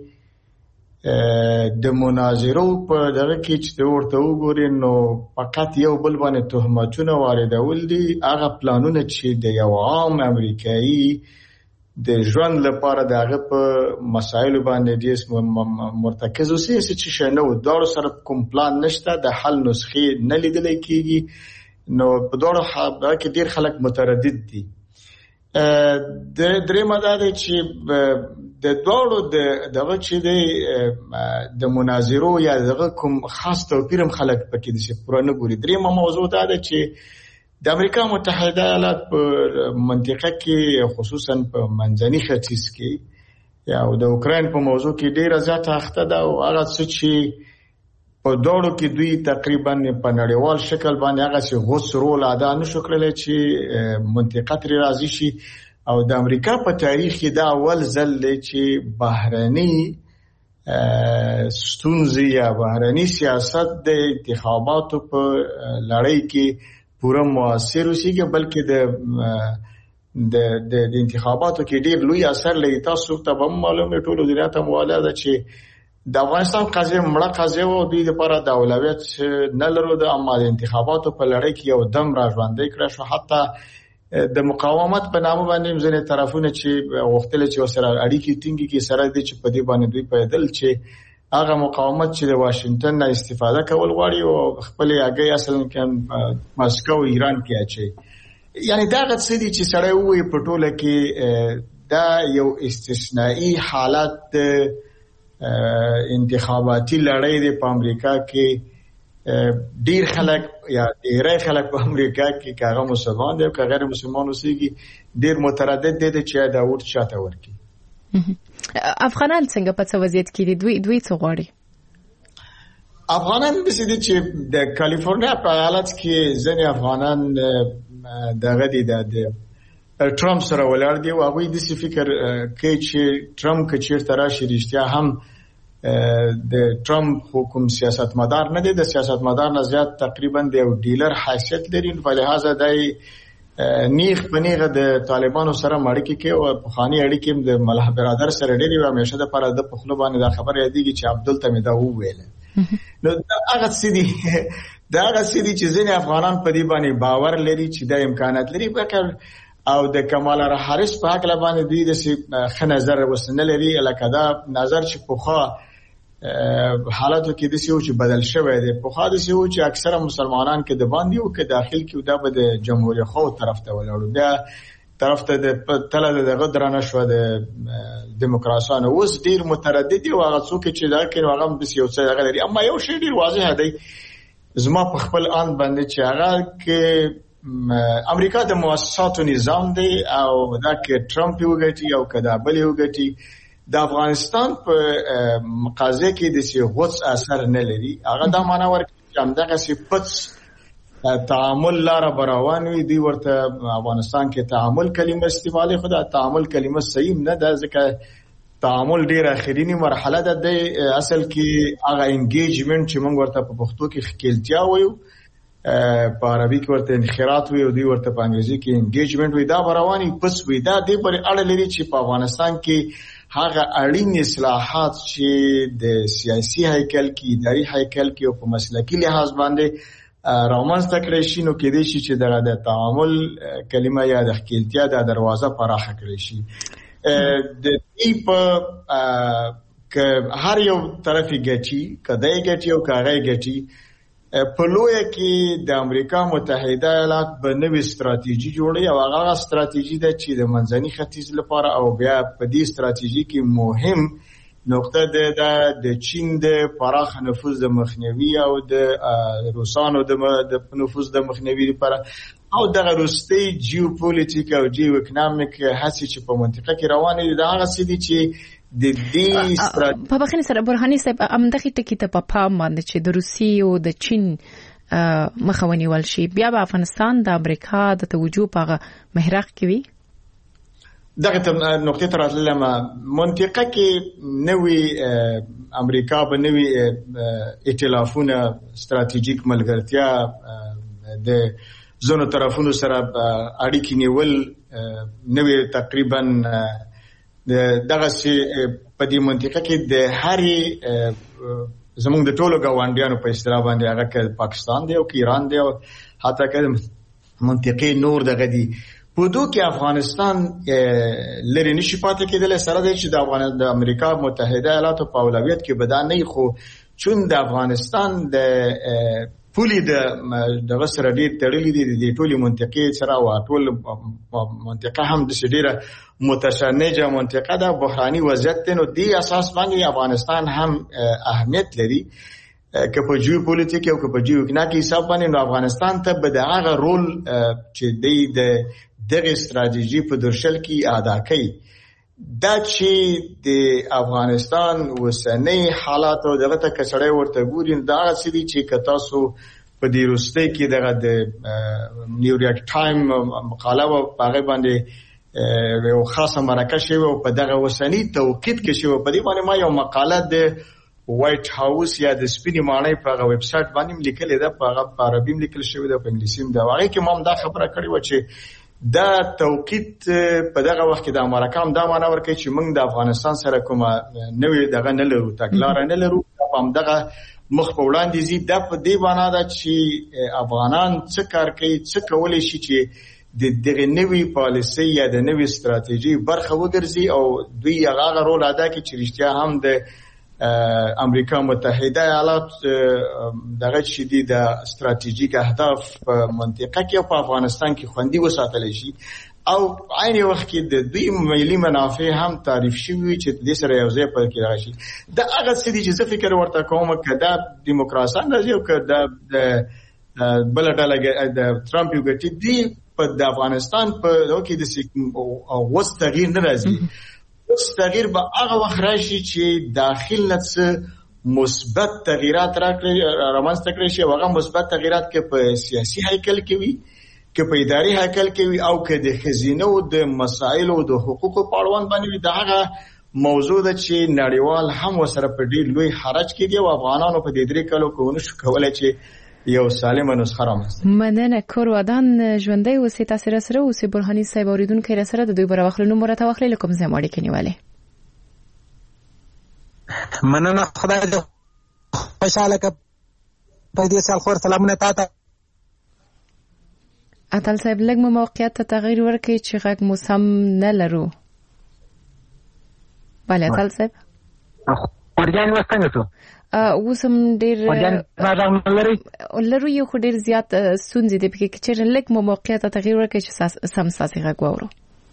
چې د مناظرو په دغه کې چې ورته وګوري نو فقط یو بل باندې تهمتونه واردول دي هغه پلانونه چې د یو عام امریکایي د ژوند لپاره دغه په مسایل باندې ډیر مرتکز اوسي چې شنو دوړو سره کوم پلان نشته د حل نسخې نه لیدل کیږي نو په دوړو حالت کې ډیر خلک متردد دي. د درې ماده چې د دوړو دغه چې د مناظرو یا دغه کوم خاص توپیر هم خلک پکې دي چې پرونه ګوري. درې موضوع دا ده چې د امریکا متحده ایالات په منطقه کې خصوصا په منځني ختیځ کې یا د اوکراین په موضوع کې ډیره زیاته اخته ده او هغه څه چې په دوړو کې دوی تقریبا په نړیوال شکل باندې هغه څه غوڅ رول ادا نشو کړلی چې منطقه ترې راضي شي او د امریکا په تاریخ کې دا اول ځل دی چې بهرني ستونزې یا بهرني سیاست د انتخاباتو په لړۍ کې پوره مؤثر اوسېږي بلکې د انتخاباتو کې ډېر لوی اثر لري. تاسو ته به معلومه ټولو دنیا ته معلومه ده چې د افغانستان قضیه مړه قضیه و دوی لپاره د اولویت نه لرو د اما د انتخاباتو په لړۍ کې یو دم را ژوندی کړه شو. حتی د مقاومت په نامه باندې ځینې طرفونه چې غوښتل چې سره اړیکې ټینګې کې سره دي چې په دې باندې دوی پیدل چې هغه مقاومت چې د واشنگټن نه استفاده کول غواړي او خپل هغه اصل کې مسکو ایران کې اچي. یعنی دا غت سدي چې سره وې په ټوله کې دا یو استثنایی حالت انتخاباتي لړۍ د امریکا کې ډیر خلک یا ډیری خلک په امریکا کې کاغه مسلمان دي او غیر مسلمان اوسېږي ډیر متردد دي چې دا ووټ چاته ورکړي. افغانان څنګه په څه وضعیت کې دي؟ دوی څه غواړي؟ افغانان د سدي چې د کالیفورنیا په ایالت کې ځینې افغانان دغه دي د ټرمپ سره ولاړ دي او هغه د فکر کوي چې ټرمپ کچیر تراشي رښتیا هم د ټرمپ حکوم سیاستمدار نه دی، د سیاستمدار نه زیات تقریبا د یو ډیلر حیثیت لري. په لحاظه دای نیغ پنیغه د طالبانو سره مړکی کې او په خاني اړیکې د ملح برادر سره ډېری و همیشه د پر د پخلو باندې دا خبره یادېږي چې عبدل تمیدا وویل. نو هغه سیدی چې ځینې افغانان په دې باندې باور لري چې دا امکانات لري بکر او د کمالا هاریس په حق لبانې دوی د ښه نظر وسنه لري لکه دا نظر چې پوخا حالاتو کې د سیو چې بدل شوی دی. پوخا د سیو چې اکثره مسلمانان کې د باندې او کې داخل کې دا به د جمهوریت خو طرف ته ولاړو بیا طرف ته د تله د غدرانه شو د دیموکراسانو اوس ډیر متردد او هغه څوک چې دا کوي هغه د سیو څخه غلري. اما یو شی ډیر واضح دی زما په خپل آن باندې چې هغه کې امریکا د مؤسساتو نظام دی او دا کې ټرمپ یو ګټي او کدا بل یو ګټي د افغانستان په مقازه کې د سی غوڅ اثر نه لري. هغه دا معنا ورکړي چې همدغه سی پڅ تعامل لاره براوان وي دی ورته افغانستان کې تعامل کلمه استعمالي خدا تعامل کلمه صحیح نه ده ځکه تعامل ډیر اخرینی مرحله ده. د اصل کې هغه انګیجمنت چې موږ ورته په پښتو کې خپلتیا وایو په عربي کې ورته انخراط وي او دی ورته په انګریزي کې انګیجمنت وي دا براواني پس وي دا د پر اړه لري چې په افغانستان کې هغه اړین اصلاحات چې د سیاسي هیکل کې اداري هیکل کې او په مسلکي لحاظ باندې رامنځته کړی شي نو کې دي چې دغه د تعامل کلمه یا د خپلتیا د دروازه پراخه کړی شي. د دې په هر یو طرفي ګټي کدی ګټي او کاغی ګټي په لوی کې د امریکا متحده ایالات په نوې ستراتیژي جوړي او هغه ستراتیژي ده چې د منځني ختیځ لپاره او بیا په دې ستراتیژي کې مهم نقطه ده د چین د پراخ نفوذ د مخنیوي او د روسانو د نفوذ د مخنیوي لپاره او د روسي جیوپولیټیک او جیو اکونومیک هڅې چې په منطقه کې روانې دي دا هغه څه دي چې د دې په بخښنې سره برهاني صاحب امدغه ټکی ته په پام باندې چې د روسي او د چین مخاوني ول شي بیا په افغانستان د امریکا د توجه په محراق کې وي. دغه نقطه تر راتللم منطقه کې نوې امریکا په نوې ائتلافونه ستراتیژیک ملګرتیا د زونو طرفونو سره اړیکې نیول نوې تقریبا دغه سي په دې منطقه کې د هرې زموږ د ټولو ګاونډیانو په اصطلاح باندې هغه کې پاکستان دی او ایران دی او حتی که منطقې نور دغه دي په دوه کې افغانستان لري نشي پاتې کېدل سره دی چې د امریکا متحده ایالاتو په اولویت کې بدانې خو چون د افغانستان د پولی د سره ډېر تړلې دي د ټولې منطقې سره او ټول منطقه هم د ډېره متشنجه منطقه ده بحراني وضعیت دی نو دی اساس باندې افغانستان هم اهمیت لري که په جیوپولیټیک او که په جیوکناکي حساب باندې نو افغانستان ته به د هغه رول چې د دغه ستراتیژي په درشل کې ادا کوي دا چې د افغانستان وسنۍ حالات او دغه ته کسړی ورته ګوري دا څه دي چې که تاسو په دې وروستۍ کې دغه د نیویارک ټایم مقاله په هغه باندې یو خاصه مرکه شوی او په دغه وسنۍ توقید کې شوی په دې باندې ما یو مقاله د وایټ هاوس یا د سپینې ماڼۍ په هغه ویب سټ باندې لیکلې ده په هغه په عربي لیکل شوی ده په انګلیسي ده هغه کې ما دا خبره کړې و چې دا توقید په دغه وخت کې د امریکا هم دا معنا ورکوي چې موږ د افغانستان سره کومه نوې دغه نه لرو تګلاره نه لرو هم دغه مخ په وړاندې زی د په دې معنا ده چې افغانان څه کار کوي څه کولای شي چې د دغه نوې پالیسي یا د نوې ستراتیژي برخه وګرځي او دوی هغه رول ادا کوي چې رښتیا هم د امریکا متحده ایالات دغه چې د استراتیژیک اهداف په منطقه کې او په افغانستان کې خوندي وساتل شي او عین وخت کې د دوی ملي منافع هم تعریف شوی چې د سره یو ځای پر کې راشي دا هغه څه دي چې زه فکر ورته کوم چې دا دیموکراسي راځي او که د بل ډله د ټرمپ یو ګټي دی په د افغانستان په لوکي د وس تغییر نه راځي اوس تغییر به هغه وخت راشي چې داخل نه مثبت تغییرات رامنځته کړي شي هغه مثبت تغییرات کې په سیاسي هیکل کې وي کې په اداري هیکل کې وي او کې د خزینه او د مسایل او د حقوقو په اړوند باندې وي دا هغه موضوع ده چې نړیوال هم وسره په ډیر لوی حرج کې دي او افغانانو په دې درې کلو کې ونشو کولای چې یو سالمه نسخه رامنځته مننه کور ودان ژوندۍ اوسې تاسو سره اوسې برهاني صاحب اوریدونکو سره د دوی بر واخلو نمبر ته واخلې کوم زموږ کې نیولې مننه خدای دې خوشاله کړه په دې سال خور سلامونه تاته اتل صاحب لږ موقعیت ته تغییر ورکړي چې غږ مو سم نه لرو بله اتل صاحب ورجان وستنګ ته اوسم ډیر لرو یو خو ډیر زیات ستونزې دي پکې چې لږ مو موقعیت ته تغییر ورکړي چې سم ساسي غږ واورو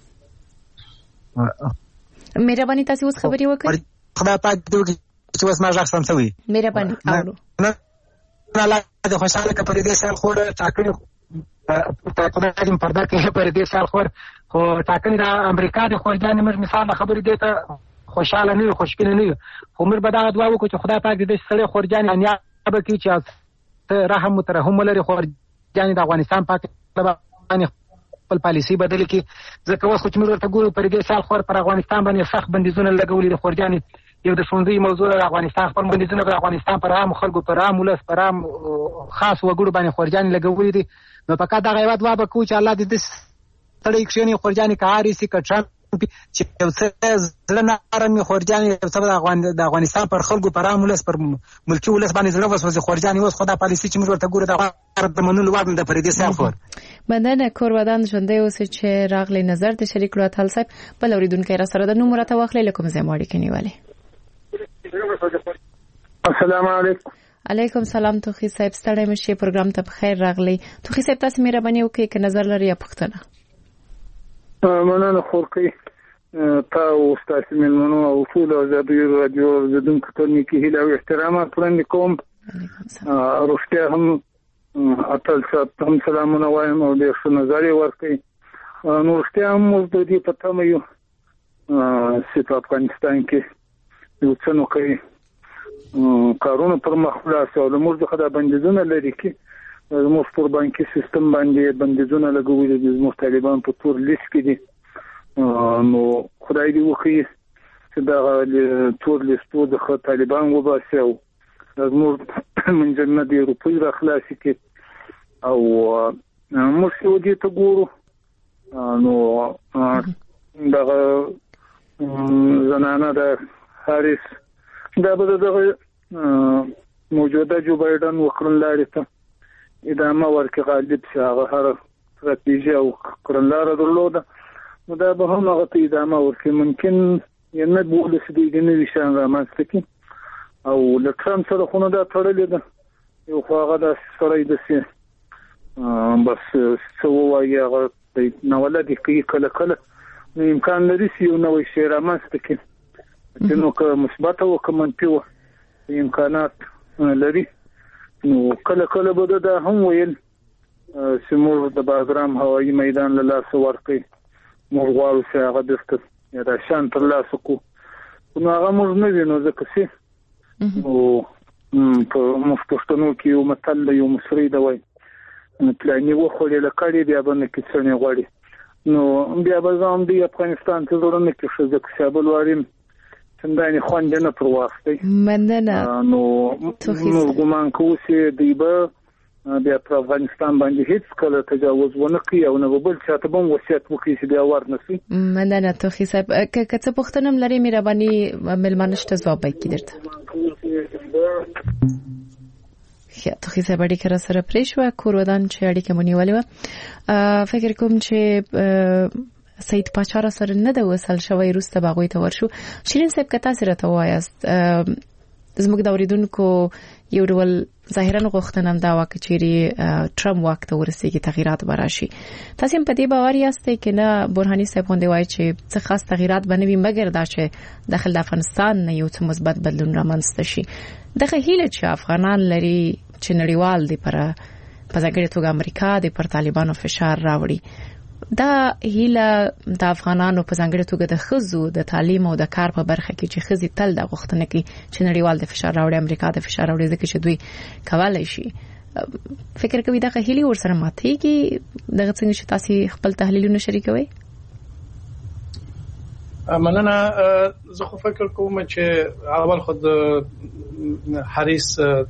مهرباني تاسو اوس خبري وکړئ خدای پاک دې چې اوس ما ځخ سم سوي مهرباني اورو الله دې خوشاله کړه په دې سال خو ټاکنې په خدای پردا کې په دې سال خو ټاکنې د امریکا د خورجان موږ مثال خبرې دې ته خوشاله نه خوشبینه نه خو موږ به دا دعا وکړو چې خدای پاک دې سړی خورجان انیا به کی چې رحم مترحم لري خورجان د افغانستان پاک باندې خپل پالیسی بدل کی ځکه اوس چې موږ ورته ګورو پر دې سال خور پر افغانستان باندې سخت بندیزونه لګولي د خورجان یو د شونځي موضوع د افغانستان خپل بندیزونه د افغانستان پر عام خلکو پر عام ولس پر عام خاص وګړو باندې خورجان لګولي دي نو پکې دا غیبت وا به کو چې الله دې سړی کښینی خورجان کاری سي کټران چې یو څه زړه نارم خورجان یو څه د افغانستان پر خلکو پر عام ولس پر ملکی ولس باندې زړه وسوسه خورجان اوس خدا پالیسی چې موږ ورته ګورو د منلو وړ د فريدي صاحب خور مننه کور ودان ژوندۍ اوسې چې راغلی نظر د شریک لوت حل صاحب بل اوریدونکو را سره د نمبر ته واخلې لکم زموږ کې نیولې السلام علیکم علیکم سلام توخی صاحب ستړی مشه پروګرام ته بخیر راغلی توخی صاحب تاسو مهرباني وکړئ چې نظر لري یا پوښتنه مننه خورقي تاسو تاسو ملمنو او ټول ازادي رادیو زدونکو ته نیکی هیله او احترامات وړاندې کوم روغتیا هم اتل صاحب هم سلامونه وایم او ډېر ښه نظر ورکړي نو روغتیا هم موږ د دې په تمه یو چې په افغانستان کې یو څه نو کوي کارونه پر مخ ولاړ او د موږ د بندیزونه لري کې موږ پر بانکي سیستم باندې بندیزونه لګولي دي موږ طالبان په تور لیست کې دي نو خدای دې وکړي چې دا تور لیستو د طالبان وباسي او موږ من جنت دی روپی را خلاصي کې او موږ یو دې ته ګورو نو دا زنانه د هاریس دا به دغه موجوده جو بایدن وکړل ته ادامه ورکړي غالب شي هغه هر استراتیژي او کړنلاره درلوده نو دا به هم هغه ته ادامه ورکړي ممکن یې نه بوله چې دې نه وشان رامنځته کړي او له ټرمپ سره خو نه دا تړلې ده یو خو هغه د سړی داسې بس څه ووایي هغه نو ولدي کوي کله کله نو امکان لري چې یو نوی شی رامنځته کړي چې نو که مثبت او که منفي وه امکانات لري نو کله کله به دا هم ویل چې موږ د باګرام هوایي میدان له لاسه ورکړي موږ غواړو چې هغه بیرته یا د شان تر لاسه کو نو هغه موږ نه وینو ځکه چې او په مفتوښتنو کې یو متل یو مصری دی وای پلانې وخوړې لکړې بیا باندې کې څنګه غواړي نو بیا به زم دی افغانستان ته ضرورت نه کې شو ځکه شابل واریم څنګه خوند نه پر واسطه مننه نو ګومان کوو چې دیبه بیا پر افغانستان باندې هیڅ کله تجاوز ونه کوي او نه بل چاته به وصیت وکړي چې بیا ورنسي مننه توخی صاحب که څه پوښتنه لري مهرباني ملمنشته ځواب وکړي درته توخی صاحب اړیکه را سره پرې شو کورودان چې اړیکه مونږ نیولې و فکر کوم چې سید پاچا سره نه د وصل شوی روسته باغوي ته ورشو شیرین صاحب کته سره ته وایست زموږ د اوریدونکو یو ډول ظاهرا غوښتنه دا وکړي چې ټرمپ وخت ورسېږي تغیرات براشي تاسو په دې باور یاست چې نه برهاني صاحب باندې وایي چې څه خاص تغیرات بنوي مګر دا چې داخل افغانستان نه یو څه مثبت بدلون رامنځته شي دغه هیله چې افغانان لري چې نړیوال دي پر ځانګړي توګه امریکا د پر طالبانو فشار راوړي دا هیله د افغانانو په ځانګړي توګه د خزو د تعلیم او د کار په برخه کې چې خزي تل د غوښتنه کوي چې نړیوال د فشار راوړي امریکا د فشار راوړي ځکه چې دوی کولای شي فکر کوي دا هیله ورسره ماتېږي دغه څنګه چې تاسو خپل تحلیلونه شریکوي مننه زه خو فکر کوم چې اول خود حریص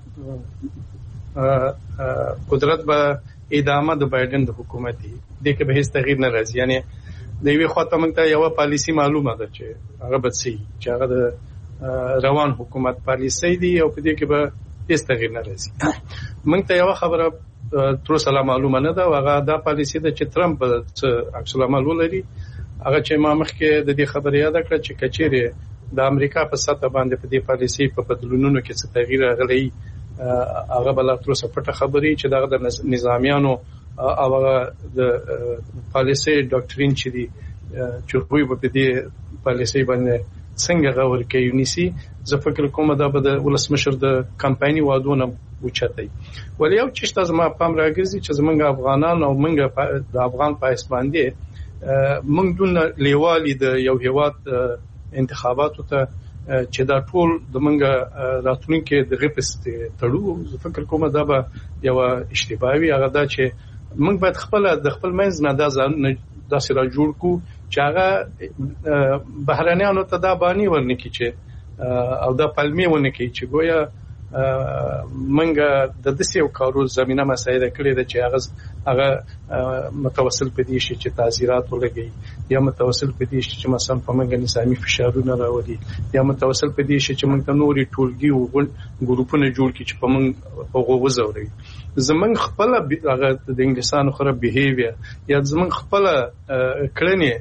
قدرت به ادامه د بایدن د حکومت دی د کې به هیڅ تغییر نه راځي یعنی د یوې خاطر موږ ته یو پالیسی معلومه ده چې هغه به سي چې هغه د روان حکومت پالیسی دی او په دې کې به هیڅ تغییر نه راځي موږ ته یو خبره تر اوسه معلومه نه ده هغه د پالیسی د چې ترامپ عکس العمل ولري هغه چې ما مخکې د دې خبرې یاد کړ چې کچېره د امریکا په سطح باندې په دې پالیسی په بدلونونو کې څه تغییر راغلی هغه بل تر اوسه پټه خبرې چې دغه د نظامیانو او د پالیسي ډاکټرین چې دي چې دوی په دې پالیسي باندې څنګه غور کوي نيسي زه فکر کوم دا به د ولسمشر د کمپایني وادونه وچتای ولې یو چې تاسو ما پام راګرځي چې زمونږ افغانان او موږ د افغان پایس باندې موږ دونه لیوالي د یو هیواد انتخاباتو ته چې دا ټول د منګه راتلونکي د غپست تړو زه فکر کوم دا به یو اشتباهي هغه دا چې موږ باید خپل د خپل منځ نه دا سره جوړ کو چې هغه بهرانيانو ته دا باندې ورنکي چې او دا پلمې ونکي چې ګویا منګه د دسي او کارو زمينه مسایده کړې ده چې هغه متوسل پدې شي چې تعزیرات ولګي یا متوسل پدې شي چې مثلا په منګه نظامی فشارونه راوړي یا متوسل پدې شي چې موږ ته نوري ټولګي او ګروپونه جوړ کړي چې په موږ وغوځوري زمنګ خپل هغه د انګلیسانو خره بیهیویر یا زمنګ خپل کړنې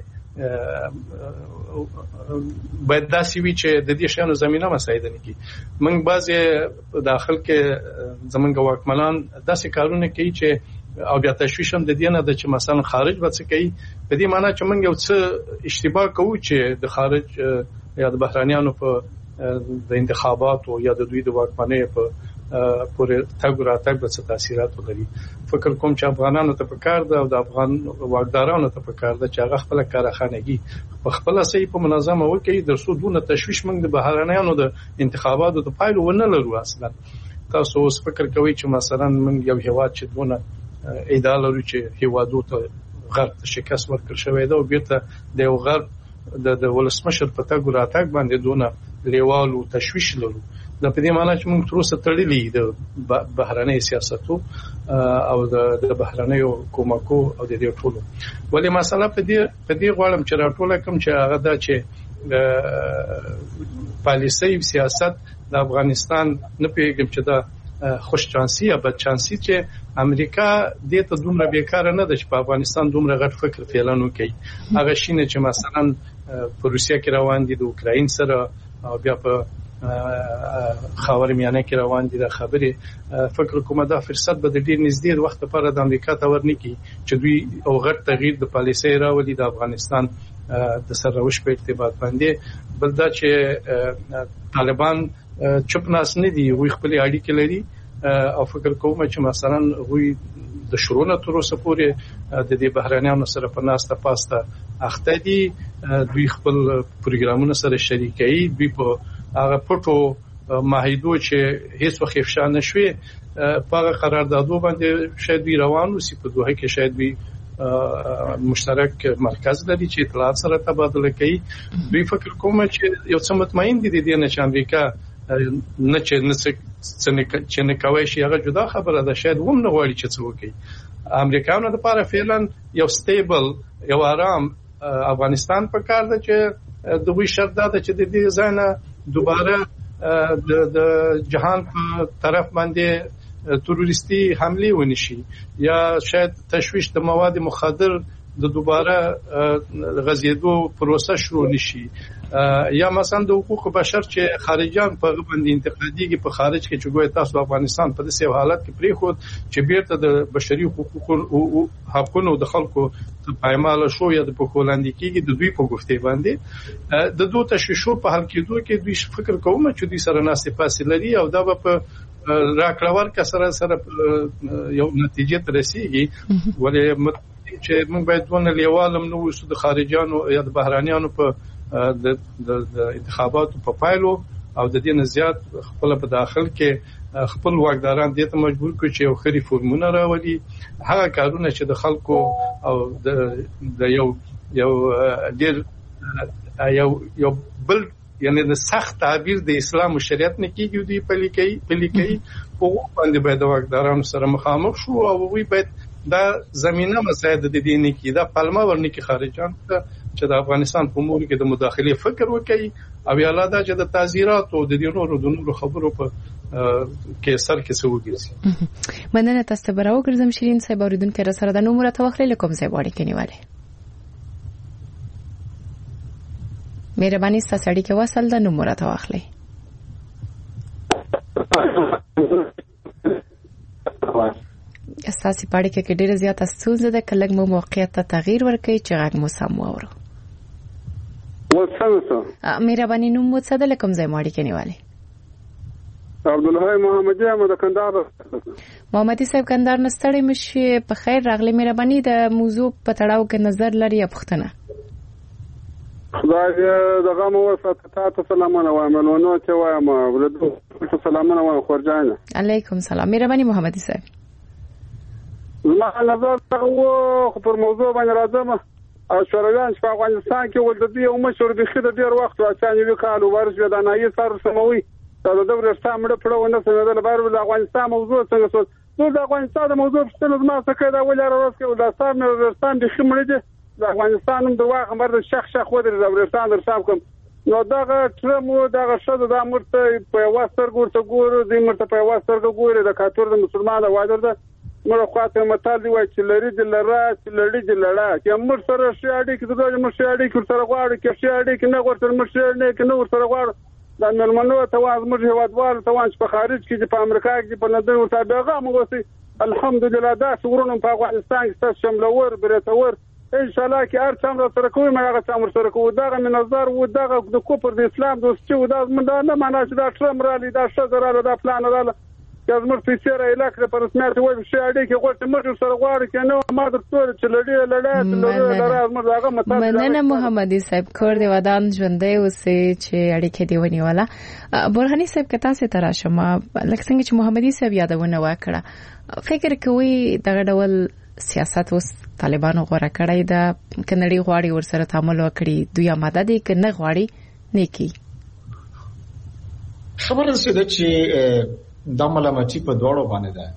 باید داسې وي چې د دې شانو زمينه مسایده نه کی موږ بعضی داخل کې زمونږ واکمنان داسې کارونه کوي چې او بیا تشویش هم د دې نه د چې مثلا خارج به څه کوي په دې معنی چې موږ یو څه اشتباه کوو چې د خارج یا د بهرانيانو په د انتخاباتو یا د دوی د واکمنۍ په پورې تګ راتګ به څه تاثیرات ولري فکر کوم چې افغانانو ته پکار ده او د افغان واکدارانو ته پکار ده چې هغه خپل کارخانګي په خپل صحیح په منظمه وکړي د سودونه تشویش موږ د بهرانيانو د انتخاباتو د پایلو ونه لرو اصلا تاسو اوس فکر کوئ چې مثلا موږ یو هیواد چې دونه ادعا لرو چې هیوادو ته غرب ته شکست ورکړ شوی دی او بیرته د یو غرب د ولسمشر په تګ راتګ باندې دونه لیوالو تشویش لرو دا په دې معنی چې موږ تر اوسه تړلې د بهراني سیاستو او د بهراني کومکو او د دې ټولو ولې مسله په دې غواړم چې راټوله کوم چې هغه دا چې پالیسي سیاست د افغانستان نه پیږم چې دا خوش چانسي یا بد چانسي چې امریکا دې ته دومره بیکاره نه ده چې په افغانستان دومره غټ فکر فعلانو کوي هغه شینه چې مثلا په روسیا کې روان دي د اوکراین سره او بیا په خاورمیانه کې روان دي د خبرې فکر کوم دا فرصت به د ډیر نږدې وخت لپاره د امریکا ته ورنکي چې دوی او غټ تغییر د پالیسي راوړي د افغانستان د سروش په ارتباط باندې بل دا چې طالبان چپ ناس نه دي وي خپل اړیکې لري او فکر کوم چې مثلا وي د شرونه تر اوسه پورې د دې بهرانيانو سره په ناسته پاسته اخته دي دوی خپل پروګرامونه سره شریکي دوی په هغه پټو معاهدو چې هیڅ وخت افشا نشوي په هغه قراردادو باندې شاید وی روانو سی په دوه کې شاید وی مشترک مرکز لري چې اطلاعات سره تبادله کوي. دوی فکر کوم چې یو څه مطمئن دي د دې نه چې امریکا نه چې نه کوي شي هغه جدا خبره ده شاید هم نه غواړي چې څه وکړي. امریکایانو لپاره فعلا یو سټیبل یو آرام افغانستان په کار ده چې دوی شرط ده چې د دې ځای دوباره د جهان په طرف باندې تروریستي حمله ونشي یا شاید تشویش د مواد مخدر د دوباره غزیدو پروسه شروع نشي یا مثلا د حقوق بشر چې خارجيان په باندې انتقاديږي په خارج کې چې ګوي تاسو افغانستان په داسې حالت کې پری خو چې بیرته د بشري حقوقو او حقوقو د خلکو په پایمال شو یا د پوکولاندې کېږي د دوی په گفته باندې د دوه تشویشو په حل کېدو کې دوی فکر کوم چې دوی سره ناسې پاسې لري او دا په راکړور کسره سره یو نتیجه ته رسیږي ولې چې موږ باید ونه لیوالم نو وسو د خارجيانو یا د بهرانيانو په د انتخاباتو په پایلو او د دې نه زیات خپل په داخل کې خپل واکداران دې ته مجبور کړي چې یو خري فورمونه راوړي هغه کارونه چې د خلکو او د یو ډیر یو بل یعنی د سخت تعبیر د اسلام او شریعت نه کیږي دی په لیکي په باندې باید واکدارانو سره مخامخ شو او وی باید دا زمينه مساعد د دې نه کی دا پلمه ورنه کی خارجان ته چې د افغانستان په امور کې د مداخله فکر وکړي او یاله دا چې د تعزیرات او د دې نورو خبرو په کې سر کې سوګیږي. مننه تاسو ته براو ګرځم شیرین صاحب اوریدونکو را سره د نومره توخلې لکم ځای وړي کې نیواله مهرباني ستاسو اړیکه وصل د نومره توخلې اساسي پاړې کې ډېر زیات ستونزې ده کله مو موقعیت ته تغییر ورکړي چې غږ مو سم واورو. وڅنګه مهرباني نوم مو څه ده لکم ځای ماړي کې نیواله عبدالله محمدي احمد کندهار. محمدي صاحب کندهار نستړی مشي په خیر راغلی. مهرباني د موضوع په تړاو کې نظر لري پښتنه خدای دغه مو ستاسو سلامونه وایم نو چې وایم ولودو سلامونه وایم خورجانه. علیکم سلام. مهرباني محمدي صاحب ما نظر خو پر موضوع باندې راځم او شورویان په افغانستان کې ولدي یو مشور د خېد ډیر وخت واچانې وکالو ورش ودانایي سر سموي دا د ورستا مړ پړونه څنګه د بار د افغانستان موضوع څنګه څو د افغانستان د موضوع څه ما څه کړه ولر ورسکه د سر نه ورستان د خمړې د افغانستان د واغ مر د شخ ودر د ورستان در صاحب کوم نو دغه ترمو دغه شته د امرته په واسطر ګورته د مرته په واسطر ګوره د کاتور د مسلمان د وادر د مړه خاطر متال دی وای چې لري د لرا چې لړی د لړا چې امر سره شاړي کې دغه مر شاړي کې سره غواړي کې شاړي کې نه ورته مر شاړي کې نه ورته غواړي د ملمنو ته واز مر هوادوال ته وانش په خارج کې په امریکا کې په لندن ورته پیغام وسی الحمدلله دا څورونو په افغانستان کې شملور برتور ان شاء الله کې هر څومره سره کوی مې هغه څومره سره کوی دا من نظر و دا د کوپر د اسلام دوستي و دا من دا نه معنا چې دا ټرم رالي دا شذراله دا پلان رااله چې زموږ فیسره علاقه پر رسمیت وایي چې اړې کې غوښته مخ سره غواړي کې نو ما د ټول چې لړې زموږ هغه مطلب مننه محمدي صاحب کور دی ودان ژوندې اوسې چې اړیکې دی ونیواله. برهاني صاحب کته سي تراشه ما لکه څنګه چې محمدي صاحب یادونه وکړه فکر کوي دغه ډول سیاست اوس طالبانو غوړه کړی دا کنړی غواړي ورسره تعامل وکړي دوی آماده دي کنه غواړي نیکی خبره څه ده چې دا ملامتي په دواړو باندې ده.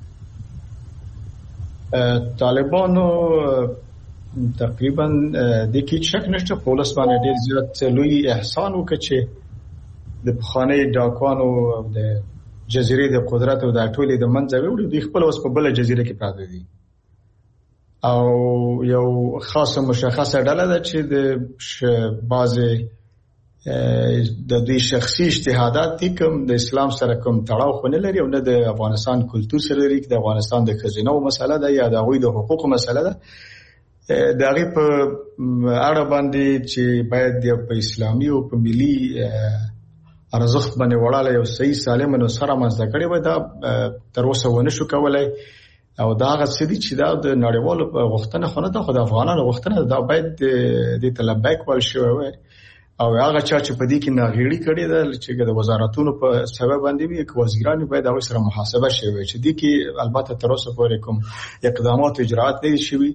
طالبانو تقریبا د کې شک نشته په ولس باندې ډېر زیات لوی احسان وکړي چې د بخانه ډاکوانو د جزیرې د قدرت او د ټولې د منځ وړي د خپل اوس په بل جزیره کې پراته دي او یو خاصه مشخصه ډله ده چې د بعضې د دوی شخصي اجتهادات کوم د اسلام سره کوم تړاو خو نه لري او نه د افغانستان کلتور سره لري د افغانستان د خزینه مسله ده یا د غوي د حقوق مسله ده د هغه په اړه باندې چې باید په اسلامي او په ملي ارزښت باندې وړاله یو صحیح سالم نو سره مزه کړي وي دا تر اوسه ونه شو کولای او دا هغه څه دي چې دا د نړیوالو غوښتنه خو نه ده، خو د افغانانو غوښتنه ده. دا باید د تلبیک ول شوی وي او هغه چې په دې کې ناغېړي کړې ده چې د وزارتونو په سبب باندې وي چې وزیران باید هغه سره محاسبه شوی چې دې کې البته تر اوسه پورې کوم اقدامات اجرات نه شوي.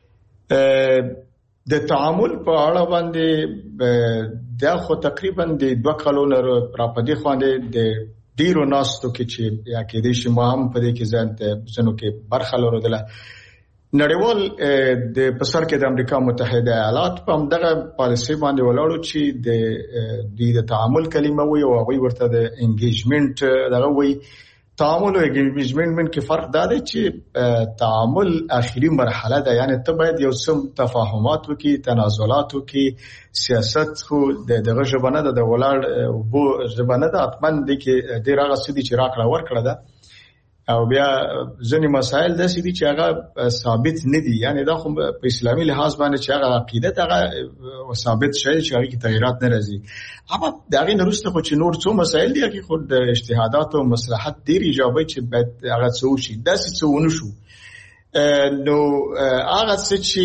د تعامل په اړه باندې دا خو تقریبا د 2 کلونو را پدې خواندې د ډیرو ناستو کې چې یا کې دې شي مهم په دې کې ځنو کې برخه لرله. نړیوال د پسر کې د امریکا متحده ایالات په دغه پالیسي باندې ولاړو چې د تعامل کلمه وي او هغه ورته د انګیجمنت دغه وي. تعامل او انګیجمنت کې فرق دا دی چې تعامل اخیری مرحله ده، یعنی ته باید یو څه تفاهمات وکړي، تنازلات وکړي. سیاست خو دغه ژبه نه ده، د ولاړ بو ژبه نه ده. اتمن دي کې ډیر هغه سدي چې راکړه ورکړه ده او بیا ځینې مسائل داسې دي چې هغه ثابت نه دي، یعنی دا خو په اسلامي لحاظ باندې چې هغه عقیده هغه ثابت شي چې هغه کې تغیرات نه راځي. اما دا غي نورسته خو چې نور څو مسائل دي چې خود د اجتهادات او مصلحت ډیر ایجابي چې باید هغه څه وشي، داسې څه ونه شو. نو هغه څه چې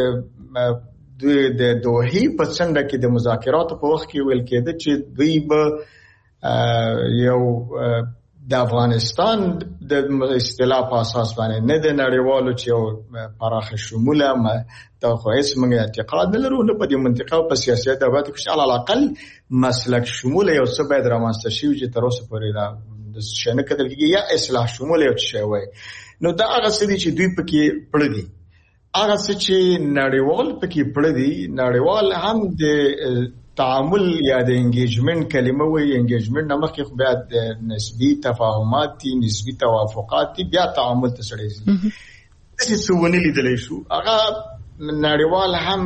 د دوحې په څنډه کې د مذاکراتو په وخت کې ویل کېده چې دوی به یو د افغانستان د اصطلاح په اساس باندې نه د نړیوالو چې پراخه شموله دا خو هیڅ موږ اعتقاد نه لرو نه په دې منطقه او په سیاست د باندې چې علل اقل مسلک شموله یو څه باید رامنځته شي چې تر اوسه پورې دا د شنه کېدل کېږي یا اصلاح شموله یو څه وي. نو دا هغه څه دي چې دوی پکې پړ دي، هغه څه چې نړیوال پکې پړ دي. نړیوال هم د تعامل یا د انګیجمنت کلمه وي. انګیجمنت نامه کې خو بیا د نسبی تفاهمات دي، نسبی توافقات دي، بیا تعامل ته سړی زی. داسې څه ونه لیدلی شو. هغه نړیوال هم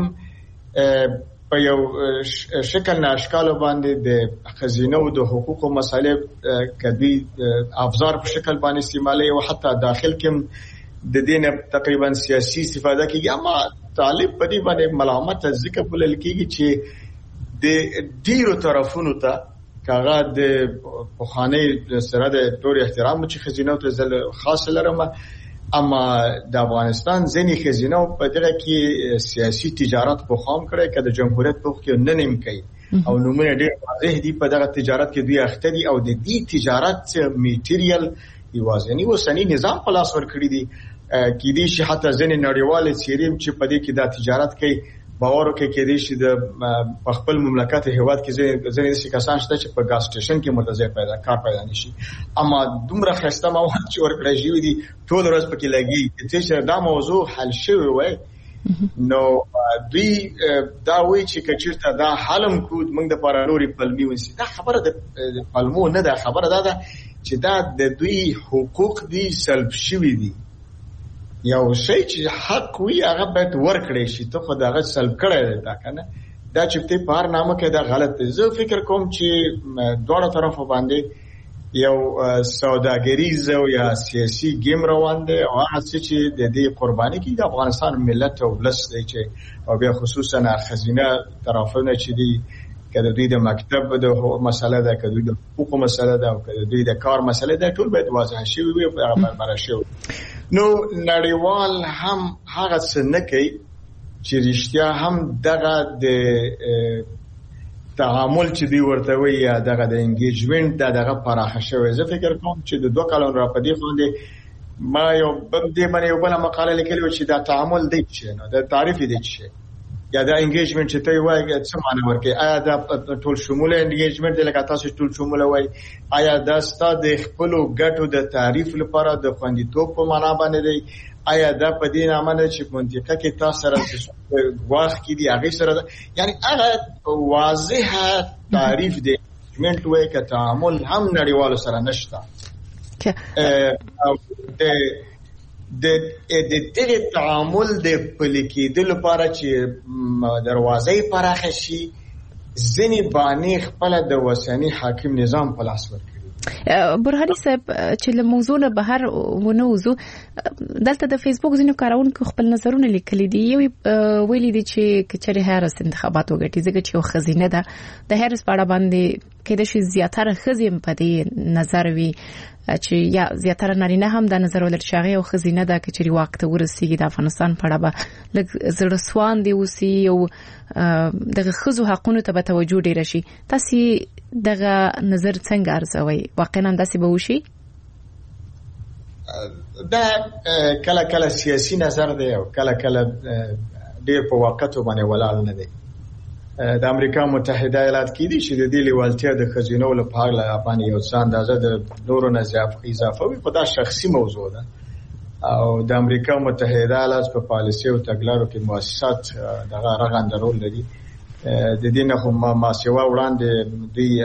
په یو شکل ناشکال باندې د خزینه او د حقوقو مسایل کدي افزار په شکل باندې استعمالي او حتی داخل کې د دین تقریبا سیاسي استفاده کوي. اما طالب په دې باندې ملامت ذکر بلل کېږي چې د ډیرو طرفونو ته کاغه د پوخانه سره د ټول احترام چې خزینه ته ځل خاص لرم، اما د افغانستان ځینې خزینه په دغه کې سیاسي تجارت په خام کړي کده جمهوریت په کې نه نیم کوي او نومونه ډیر واضح دي. په دغه تجارت کې دوی اخته دي او د دې تجارت میټیریل یوازنی وسنی نظام په لاس ور کړی دي. کې دي چې حتی ځینې نړیوال سیریم چې په دې کې دا تجارت کوي باور وکړي کې دي چې د خپل مملکت هیواد کې ځینې کسان شته چې په ګاز سټیشن کې مرتضی پیدا نشي. اما دومره خسته مواد چې ورکړی شوی دي ټول ورځ پکې لګي چې دا موضوع حل شوی وای. نو دوی دا وایي چې کچیرته دا حلم کود موږ د پاره نوري پلمي ونسي. دا خبره د پلمو نه ده، خبره ده چې دا د دوی حقوق دي سلب شوی دي. یو شی چې حق وي هغه باید ورکړی شي. ته خو دغه سلب کړی دا کنه دا چې په پار نامه کې دا غلط دی. زه فکر کوم چې دوه طرفه باندې یو سوداګریز او یا سیاسي گیم روان دی او هغه چې د دې قرباني کې د افغانستان ملت او ولس دی چې او بیا خصوصا خزینه طرفونه چې دی کله دوی د مکتب د مسله ده، کله دوی د حقوق مسله ده او کله دوی د کار مسله ده، ټول باید واضح شي وي او برابر شي. نو نړیوال هم هغه څه نه کوي چې رښتیا هم دغه د تعامل چې دی ورته وي یا دغه د انګیجمنت دغه پراخه شوی. زه فکر کوم چې د 2 کلونو را پدې خوندې ما یو دې باندې یو بل مقاله لیکلې چې دا تعامل دی چې نو د تعریف دی چې یا دا انګیجمنت چې ته وایي څه معنی ورکړي. آیا دا ټول شموله انګیجمنت دی لکه تاسو ټول شموله وایي؟ آیا دا ستاسو د خپل ګټو د تعریف لپاره د خوندیتوب په معنا باندې دی؟ آیا دا په دې نامه نه چې منطقه کې تاسو سره واخ کې دی هغه سره یعنی هغه واضح تعریف دی انګیجمنت وایي که تعامل هم نړیوالو سره نشته. د دې تعامل د پلیکې د لپاره چې دروازې پراخه شي ځینې باندې خپل د وسنی حاکم نظام په لاس ورکړي. برهاني صاحب چې له موضوع نه بهر ونه وځو دلته د فیسبوک ځینو کارونکو خپل نظرونه لیکلي دي. یو ویلي دي چې کچري هارس انتخابات وګټي ځکه چې خزینه ده د هارس په اړه باندې کې د شي زیاتره خزیم په دې نظر وی چې یا زیاتره نارینه هم د نظر ولر شاغي او خزینه دا چې وخت ورسیږي د افغانستان په اړه به لږ زړه سوان دی وسی او دغه خزو حقونو ته به توجه ډیر شي. تاسو دغه نظر څنګه ارزوي؟ واقعا داسې به وشي؟ دا کله سیاسي نظر دی او کله ډیر په واقعیت باندې ولاړ نه دی. د امریکا متحده ایالات کې دي چې د دې لیوالتیا د خزینو لپاره باندې یو څه اندازه د نورو نه اضافه وي، په دا شخصي موضوع ده او د امریکا متحده ایالات په پالیسي او تګلارو کې مؤسسات دغه رغنده رول لري. د دې نه هم ما سیوا وړاندې دوی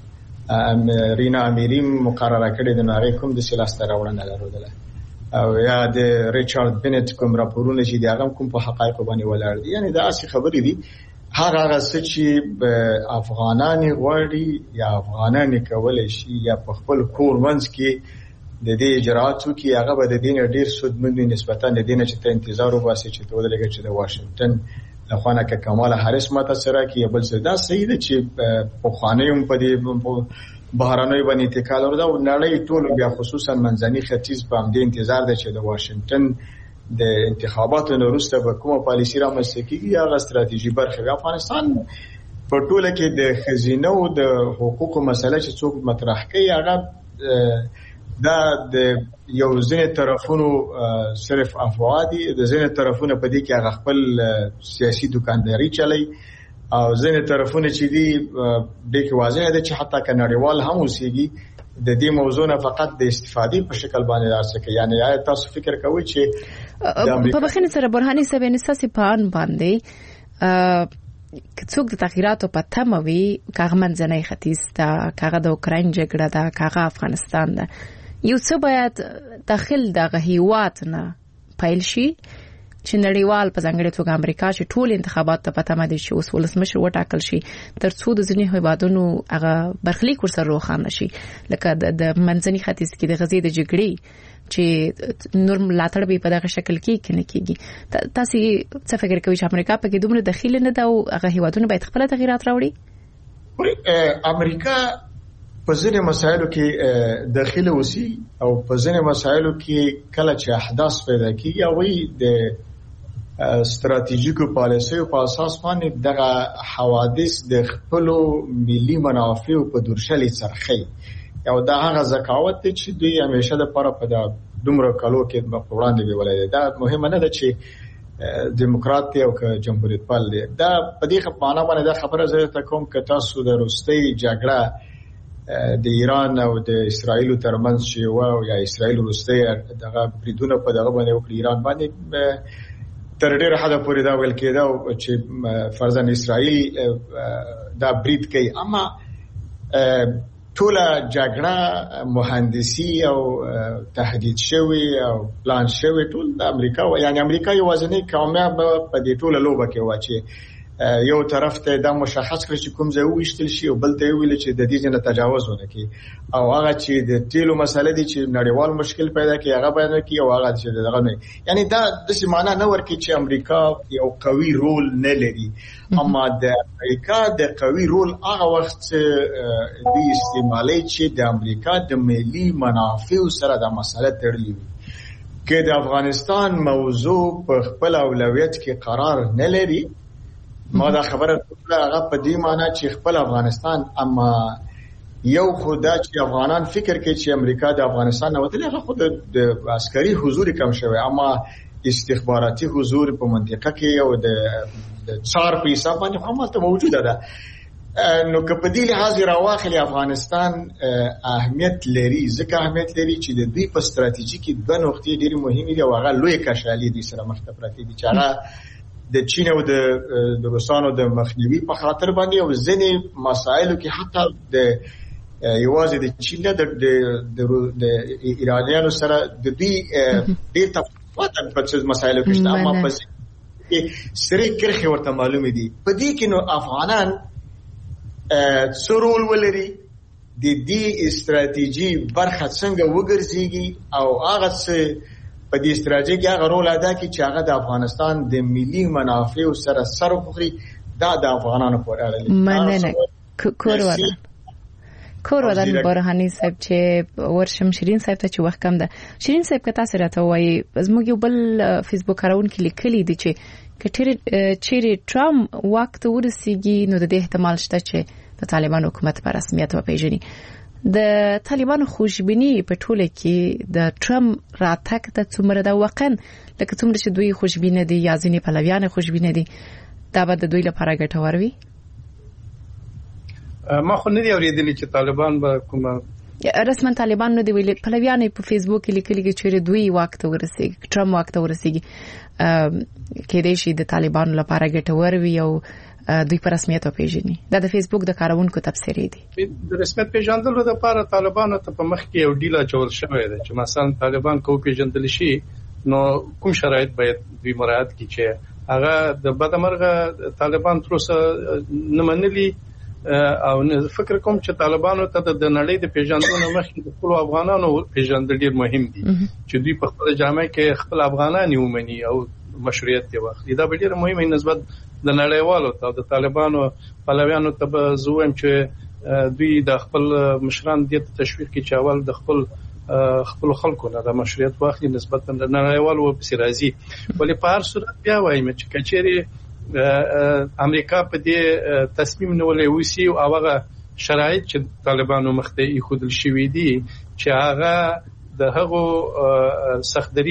رینا امیری مقرره کړې د نړۍ کوم د سیاست راوړنه لرله او یا د ریچارډ بنت کوم راپورونه چې دغه کوم په حقایق باندې ولاړ دي. یعنی دا اصلي خبرې دي هغه څه چې افغانان غواړي یا افغانان کولای شي یا په خپل کور منځ کې د دې اجراتو کې هغه به د دین ډیر سودمن نسبتا د دین چې ته انتظار وباسي چې ته ولګي چې د واشنگټن لخوانه کې کماله هریس ماته سره کې بل څه دا صحیح ده چې په خانه‌یم په دې بهرانوي باندې اتکال ورده او نړۍ ټول بیا خصوصا منځني ختیځ په دې انتظار ده چې د واشنگټن د انتخاباتو وروسته به کومه پالیسي رامنځته کیږي هغه ستراتیژي برخه وي. افغانستان په ټوله کې د خزینه او د حقوقو مسله چې څوک مطرح کوي هغه دا د یو ځینې طرفونو صرف افوادي د ځینې طرفونو په دې کې هغه خپل سیاسي دکانداري چلای او ځینې طرفونه چې دي د کې واضح ده چې حتی کناړیوال هم اوسېږي د دې موضوع نه فقط د استفادې په شکل باندې راځي. یعنی آیا تاسو فکر کوئ چې په بخښنې سره برهاني صاحب نساسي پان باندې څوک د تغییراتو په تمه وي کاغه منځنۍ ختیځ دا کاغه د اوکراین جګړه دا کاغه افغانستان دا یو څه باید داخل دغه هیواد نه پیل شي چې نړیوال په ځانګړي توګه امریکا چې ټول انتخابات ته پته مده شي اوس ولسمشر وټاکل شي ترڅو د ځینې هیوادونو هغه برخلیک ورسره روښانه شي لکه د منځني ختیځ کې د غزې د جګړې چې نور ملاتړ به په دغه شکل کې نه کیږي. تاسو څه فکر کوئ چې امریکا په کې دومره دخیل نه ده او هغه هیوادونه باید خپل تغیرات راوړي؟ امریکا په ځینې مسایلو کې داخله وسی او په ځینې مسایلو کې کله چې احداث پیدا کیږي او د ستراتیژیکو پالیسیو په اساس باندې دغه حوادث د خپل ملي منافعو په درشلې څرخي او دا هغه ذکاوت چې دوی همیشه د پاره په دومره کالو کې په وړاندې ویلای. دا مهمه نه ده چې دیموکرات او جمهوریت پال دی. دا په دې معنا باندې دا خبره زه ته کوم چې تاسو د روسي جګړه د ایران او د اسرایل ترمنځ چې و یا اسرایل روسي دغه بریدونه په دغه باندې وکړي ایران باندې تر ډیره حد پورې دا ویل کېده چې فرضاً اسرائیل دا برید کوي اما ټول جګړه مهندسي او تهدید شوی او پلان شوی ټول د امریکا یعنی امریکا یوازینی کامیاب په دې ټول لوبه کې و چې یو طرف ته دا مشخص کړی چې کوم ځای وشتل شي او بل ته ویل چې د دې نه تجاوز ونه کی او هغه چې د تیلو مسله دي چې نړیوال مشکل پیدا کی هغه باندې کی او هغه چې دغه نه یعنی دا د سیمانه نه ورکی چې امریکا یو قوي رول نه لري اما د امریکا د قوي رول هغه وخت د استعمالي چې د امریکا د ملي منافع سره د مسله تړلې وي کې د افغانستان موضوع په خپل اولویت کې قرار نه لري. ما دا خبره هغه په دې معنی چې خپل افغانستان اما یو خدا چې افغانان فکر کوي چې امریکا د افغانستان نه وتلی هغه خود د عسکري حضور کم شوی اما استخباراتي حضور په منطقه کې او د څار په حساب باندې هم موجوده ده. نو که په دې لحاظ راواخلي افغانستان اهمیت لري ځکه اهمیت لري چې د دې په ستراتیژیکي د نقطې ډېری مهمه دي او هغه لوی کشالي دي سره مخ ته پراته دي چې هغه د چین او د روسانو د مخنیوي په خاطر باندې او ځینې مسایلو کې حتی د یوازې د چین د ایرانیانو سره د دې تفاوت په څه مسایلو کې شته اما په سری کرخه ورته معلومه دي په دې کې نو افغانان څورول ولري د دې استراتیژي برخه څنګه وګرځيږي او هغه څه په دې استراتیژي هغه رول ادا کوي چې هغه د افغانستان د ملي منافعو سره سر وخوري دا د افغانانو په اړه مننه کورواله کور ودان برهاني صاحب چې ورشم شیرین صاحب ته چې وخت کم ده. شیرین صاحب که تاسو راته وایي زموږ یو بل فیسبوک کارون کې لیکلي دي چې کټری ټرامپ وخت ورسیږي نو د دې احتمال شته چې د طالبان حکومت په رسمیت وپیژني. د طالبان خوشبینی په ټوله کې د ټرامپ راتګ ته څومره دا واقعا لکه څومره چې دوی خوشبینه دي یا ځینې پلویان خوشبینه دي دا به د دوی لپاره ګټور وي؟ ما خو نه دی اوریدلی چې طالبان به کومه رسما طالبان نو دی ویلي، پلویان په فیسبوک کې لیکلي چې دوی وخت ورسیږي ټرامپ وخت ورسیږي کې دې شي د طالبان لپاره ګټور وي او دوی په رسمیت وپیژني. دا د فیسبوک د کارونکو تفسیر دی. د رسمیت پیژندلو لپاره طالبانو ته په مخ کې یو ډیل چول شوی دی چې مثلا طالبان کو پیژندل شي نو کوم شرایط باید دوی مراعات کړي چې هغه د بدمرغه طالبان تر اوسه نه منلي او فکر کوم چې طالبانو ته د نړۍ د پیژندنې مخکې د خپل افغانانو پیژندل ډیر مهم دي چې دوی په خپل جامع کې خپل افغانان ومني او مشروعیت دی واخلي. دا ډیر مهمه نسبت د نړیوالو ته د طالبانو پلویانو ته به زویم چې دوی د خپل مشران د تشویق کې چاول د خپل خلکو نه د مشروعیت واخلي نسبت د نړیوالو په سرازي. ولې په هر صورت بیا وایم چې کچېری امریکا په دې تصمیم نیولې وسی او هغه شرایط چې طالبانو مخته یې خودل شوې دي چې هغه د هغو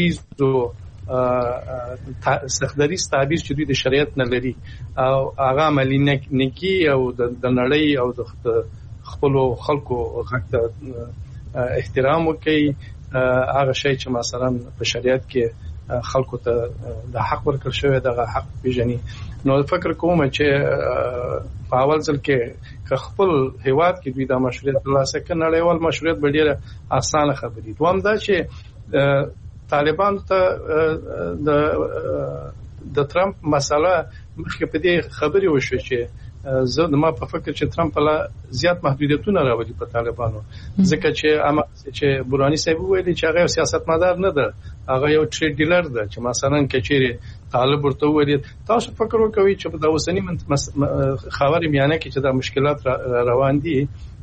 سختدریز تعبیر چې دوی د شریعت نه لري او هغه عملی نکی او د نړۍ او د خپل خلکو غږ احترام وکړي هغه شی چې مثلا په شریعت کې خلکو ته د حق ورکړل شوی دغه حق پیژني. نو فکر کوم چې په اول ځل کې خپل هیواد کې دوی د مشروعیت ترلاسه کړي نړیوال مشروعیت به ډیره اسانه خبرې. دوام دا چې طالبان ته د ټرامپ مسله مخکې په دې خبرې وشو چې زه ما په فکر چې ټرامپ لا زیات محدودیتونه راوړي په طالبانو ځکه چې برهاني صاحب ویلي چې هغه سیاستمدار نه ده، هغه یو ټریډ ډیلر ده چې مثلا کچېری طالب ورته ویلي تاسو فکر وکوي چې په اوسنی خاورې میانه کې چې د مشکلات روان دي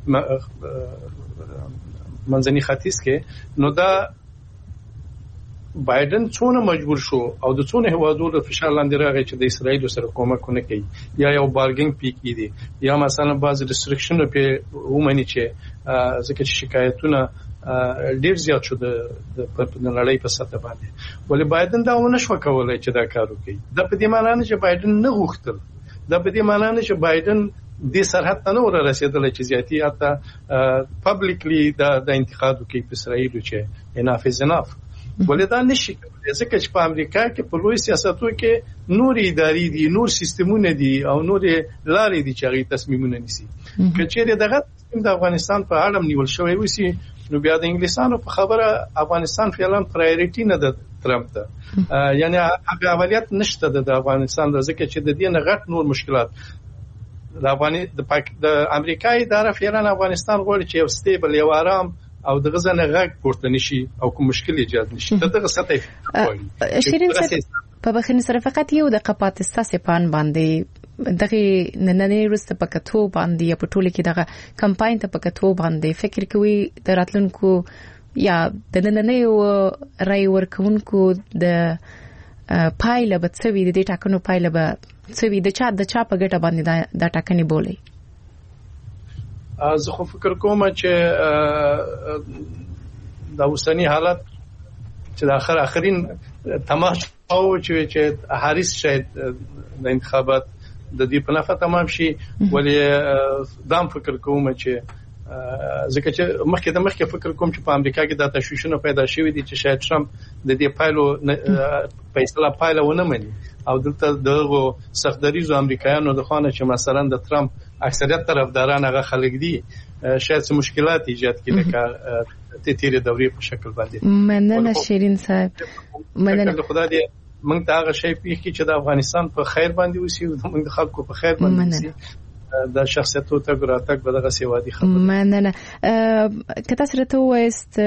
منځني ختیځ کې نو دا بایدن څونه مجبور شو او د څونه هوادو فشار لاندې راغی چې د اسرایل سره کومکونه کوي یا یو بارګینګ پیکی دي یا مثلا بعض ریستریکشن په ومني چې ځکه چې شکایتونه ډیر زیات شو د نړۍ په سطح باندې. ولې بایدن دا ونه شو کولای چې دا کار وکړي؟ دا په دې معنی نه چې بایدن نه غوښتل، دا په دې معنی نه چې بایدن د سرحد ته نه ورسېدل چې زیاتی حتی پبلکلی د انتقاد کوي په اسرایل چې اناف از اناف. ولې دا نشي کولای ځکه چې په امریکا کې په لوی سیاستو کې نور اداري دي، نور سیستمونه دي او نور لارې دي چې هغه تصمیمونه نیسي. کچېره دغه د افغانستان په اړه نیول شوی وسی نو بیا د انګلیسانو په خبره افغانستان فعلا پرایورټي نه ده ټرامپ ته، یعنی هغه اولیت نشته د افغانستان د ځکه چې د دې نه غټ نور مشکلات د امریکا اداره فعلا افغانستان غواړي چې یو سټیبل یو آرام او د غزنه غږ پورته نشي او کوم مشکل ایجاد نشي دغه سطح شیرین په بخښنې سره فقط یو د قپات استاسپان باندې دغه نننې رسته پکتو باندې یا په ټوله کې دغه کمپاین ته پکتو باندې فکر کوي د راتلونکو یا د نننې رای ورکونکو د پایله به څه وي، د دې ټاکنو پایله به څه وي، د چا په ګټه باندې دا ټاکنې بولي؟ زه خو فکر کوم چې د اوسنی حالت چې د اخرین تماشا او چې هاریس شاید د انتخابات د دې په نفع تمام شي. ولې دام فکر کوم چې ځکه چې مخکې فکر کوم چې په امریکا کې د تشویشونو پیدا شوي دي چې شاید ټرامپ د دې فیصله پایله ونه مني او دلته دغه سختدریزو امریکایانو د خانه چې مثلا د ټرامپ اکثریت طرفداران هغه خلک دي شاید څه مشکلات ایجاد کړي لکه تیرې دورې په شکل باندې. مننه شیرین صاحب، مننه خدای دې موږ ته هغه شی پیښ چې د افغانستان په خیر باندې وسی او موږ د خلکو په خیر باندې وسی د شخصیتو ته ګراتک به دغه سیوادي خبره. مننه. کته سره ته وست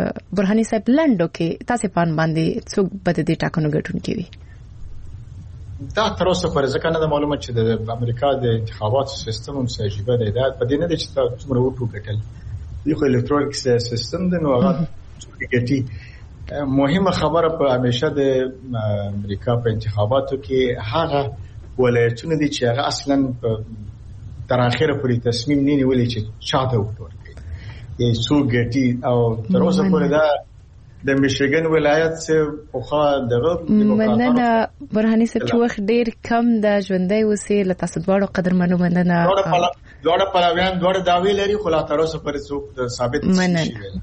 برهاني صاحب لندو کې تاسو پان باندې څوک بد دي ټاکنو ګټون کیوي؟ دا تر اوسه پر ځکه نه معلومه چې د امریکا د انتخاباتو سیستم هم عجیبه دی. دا په دې نه دی چې څومره وټو ګټل دی، خو الکترونیک سیستم دی نو هغه ګټي. مهمه خبره په همیشه د امریکا په انتخاباتو کې هغه ولایتونه دي چې هغه اصلا تر اخره پورې تصمیم نه نیولې چې چاته وټ ورکړي یې څو ګټي. او تر اوسه پورې دا د میشیګن ولایت څخه پوخا دغه مننه برهاني صاحب چې وخت ډیر کم د ژوندۍ اوسې له تاسو دواړو قدرمنو مننه. دوړه پلاویان دوړه داوی لري خو لا تر اوسه پورې څوک ثابت نشي.